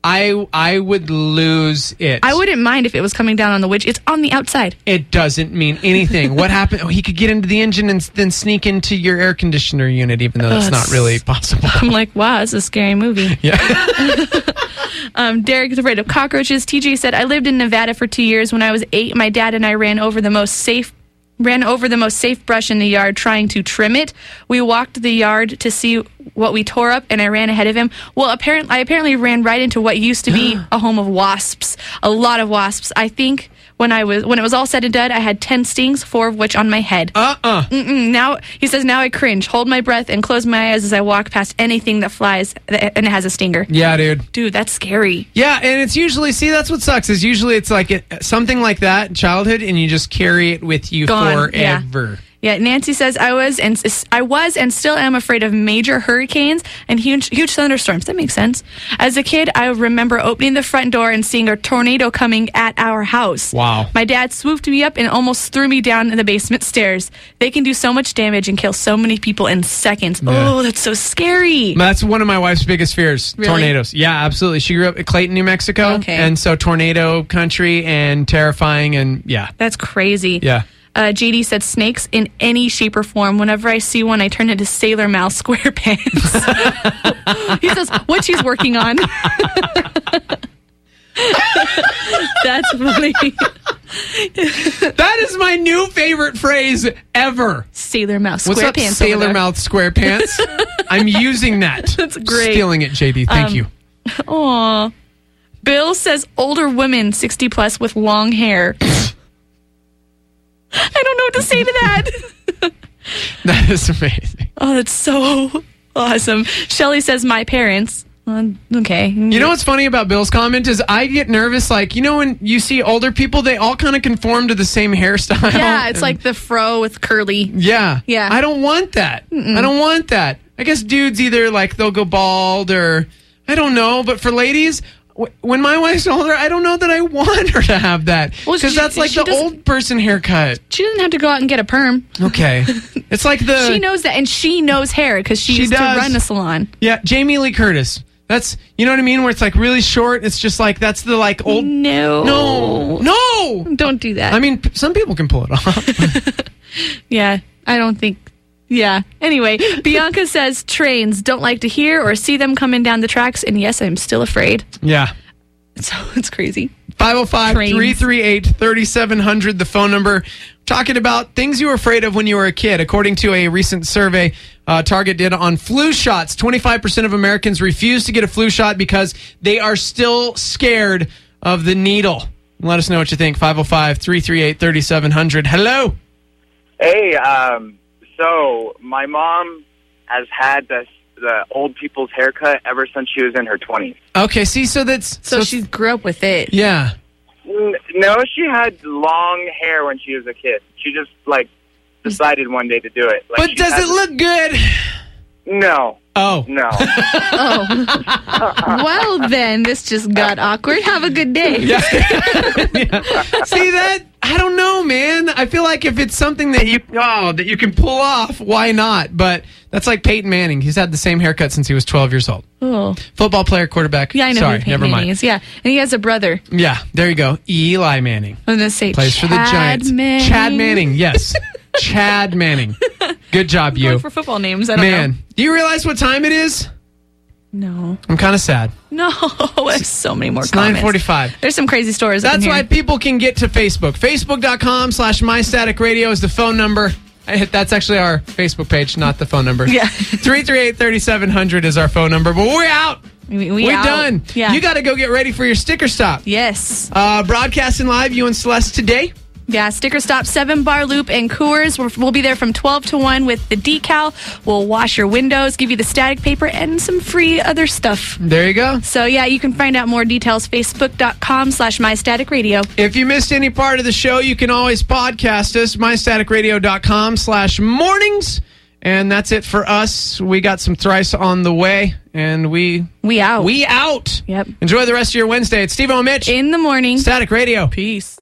I would lose it. I wouldn't mind if it was coming down on the winch. It's on the outside. It doesn't mean anything. What happened? Oh, he could get into the engine and then sneak into your air conditioner unit, even though that's not really possible. I'm like, wow, it's a scary movie. Yeah. Derek's afraid of cockroaches. TJ said, I lived in Nevada for 2 years. When I was 8, my dad and I ran over the most safe brush in the yard trying to trim it. We walked the yard to see what we tore up, and I ran ahead of him. Well, I apparently ran right into what used to be a home of wasps. A lot of wasps. I think when it was all said and done, I had 10 stings, 4 of which on my head. Now, he says, now I cringe, hold my breath, and close my eyes as I walk past anything that flies and it has a stinger. Yeah, dude. Dude, that's scary. Yeah, and it's usually, see, that's what sucks, is usually it's like something like that in childhood, and you just carry it with you forever. Yeah, Nancy says, I was and still am afraid of major hurricanes and huge thunderstorms. That makes sense. As a kid, I remember opening the front door and seeing a tornado coming at our house. Wow. My dad swooped me up and almost threw me down the basement stairs. They can do so much damage and kill so many people in seconds. Yeah. Oh, that's so scary. That's one of my wife's biggest fears, really? Tornadoes. Yeah, absolutely. She grew up in Clayton, New Mexico. Okay. And so tornado country and terrifying and yeah. That's crazy. Yeah. JD said snakes in any shape or form. Whenever I see one, I turn into Sailor Mouse SquarePants. He says, what she's working on. That's funny. That is my new favorite phrase ever. Sailor Mouse SquarePants. What's up, Sailor Mouth SquarePants? I'm using that. That's great. Stealing it, JD. Thank you. Aw. Bill says older women 60 plus with long hair. I don't know what to say to that. That is amazing. Oh, that's so awesome. Shelly says, my parents. Okay. You know what's funny about Bill's comment is I get nervous, like, you know, when you see older people, they all kind of conform to the same hairstyle. Yeah, it's like the fro with curly. Yeah. Yeah. I don't want that. I don't want that. I guess dudes either, like, they'll go bald or, I don't know, but for ladies, when my wife's older, I don't know that I want her to have that. Because that's like the old person haircut. She doesn't have to go out and get a perm. Okay. It's like the... She knows that, and she knows hair because she used to run a salon. Yeah, Jamie Lee Curtis. That's, you know what I mean? Where it's like really short. It's just like, that's the like old... No. Don't do that. I mean, some people can pull it off. Yeah, I don't think... Yeah. Anyway, Bianca says trains, don't like to hear or see them coming down the tracks. And yes, I'm still afraid. Yeah. So it's crazy. 505-338-3700, the phone number. Talking about things you were afraid of when you were a kid. According to a recent survey Target did on flu shots, 25% of Americans refuse to get a flu shot because they are still scared of the needle. Let us know what you think. 505-338-3700. Hello. Hey, so my mom has had the old people's haircut ever since she was in her 20s. Okay, see, so that's... So she grew up with it. Yeah. No, she had long hair when she was a kid. She just, like, decided one day to do it. Like, but does it look good? No. Oh. No. Well, then, this just got awkward. Have a good day. Yeah. See that? I don't know, man. I feel like if it's something that you can pull off, why not? But that's like Peyton Manning. He's had the same haircut since he was 12 years old. Oh. Football player, quarterback. Yeah, I know. Sorry, who Peyton never Manning mind. is. Yeah, and he has a brother. Yeah, there you go. Eli Manning. I'm gonna say plays for the Giants. Manning. Chad Manning. Yes. Chad Manning. Good job, you. Going for football names. I don't know. Do you realize what time it is? No. I'm kind of sad. No, there's so many more comments. 9:45. There's some crazy stories. That's why people can get to Facebook. Facebook.com/MyStaticRadio is the phone number. That's actually our Facebook page, not the phone number. Yeah. 338-3700 is our phone number. But we're out. We're done. Yeah. You got to go get ready for your sticker stop. Yes. Broadcasting live, you and Celeste today. Yeah, sticker stop, 7 Bar Loop and Coors. We'll be there from 12 to 1 with the decal. We'll wash your windows, give you the static paper, and some free other stuff. There you go. So, yeah, you can find out more details, facebook.com/MyStaticRadio. If you missed any part of the show, you can always podcast us, mystaticradio.com/mornings. And that's it for us. We got some thrice on the way, and we out. We out. Yep. Enjoy the rest of your Wednesday. It's Steve-O and Mitch. In the morning. Static Radio. Peace.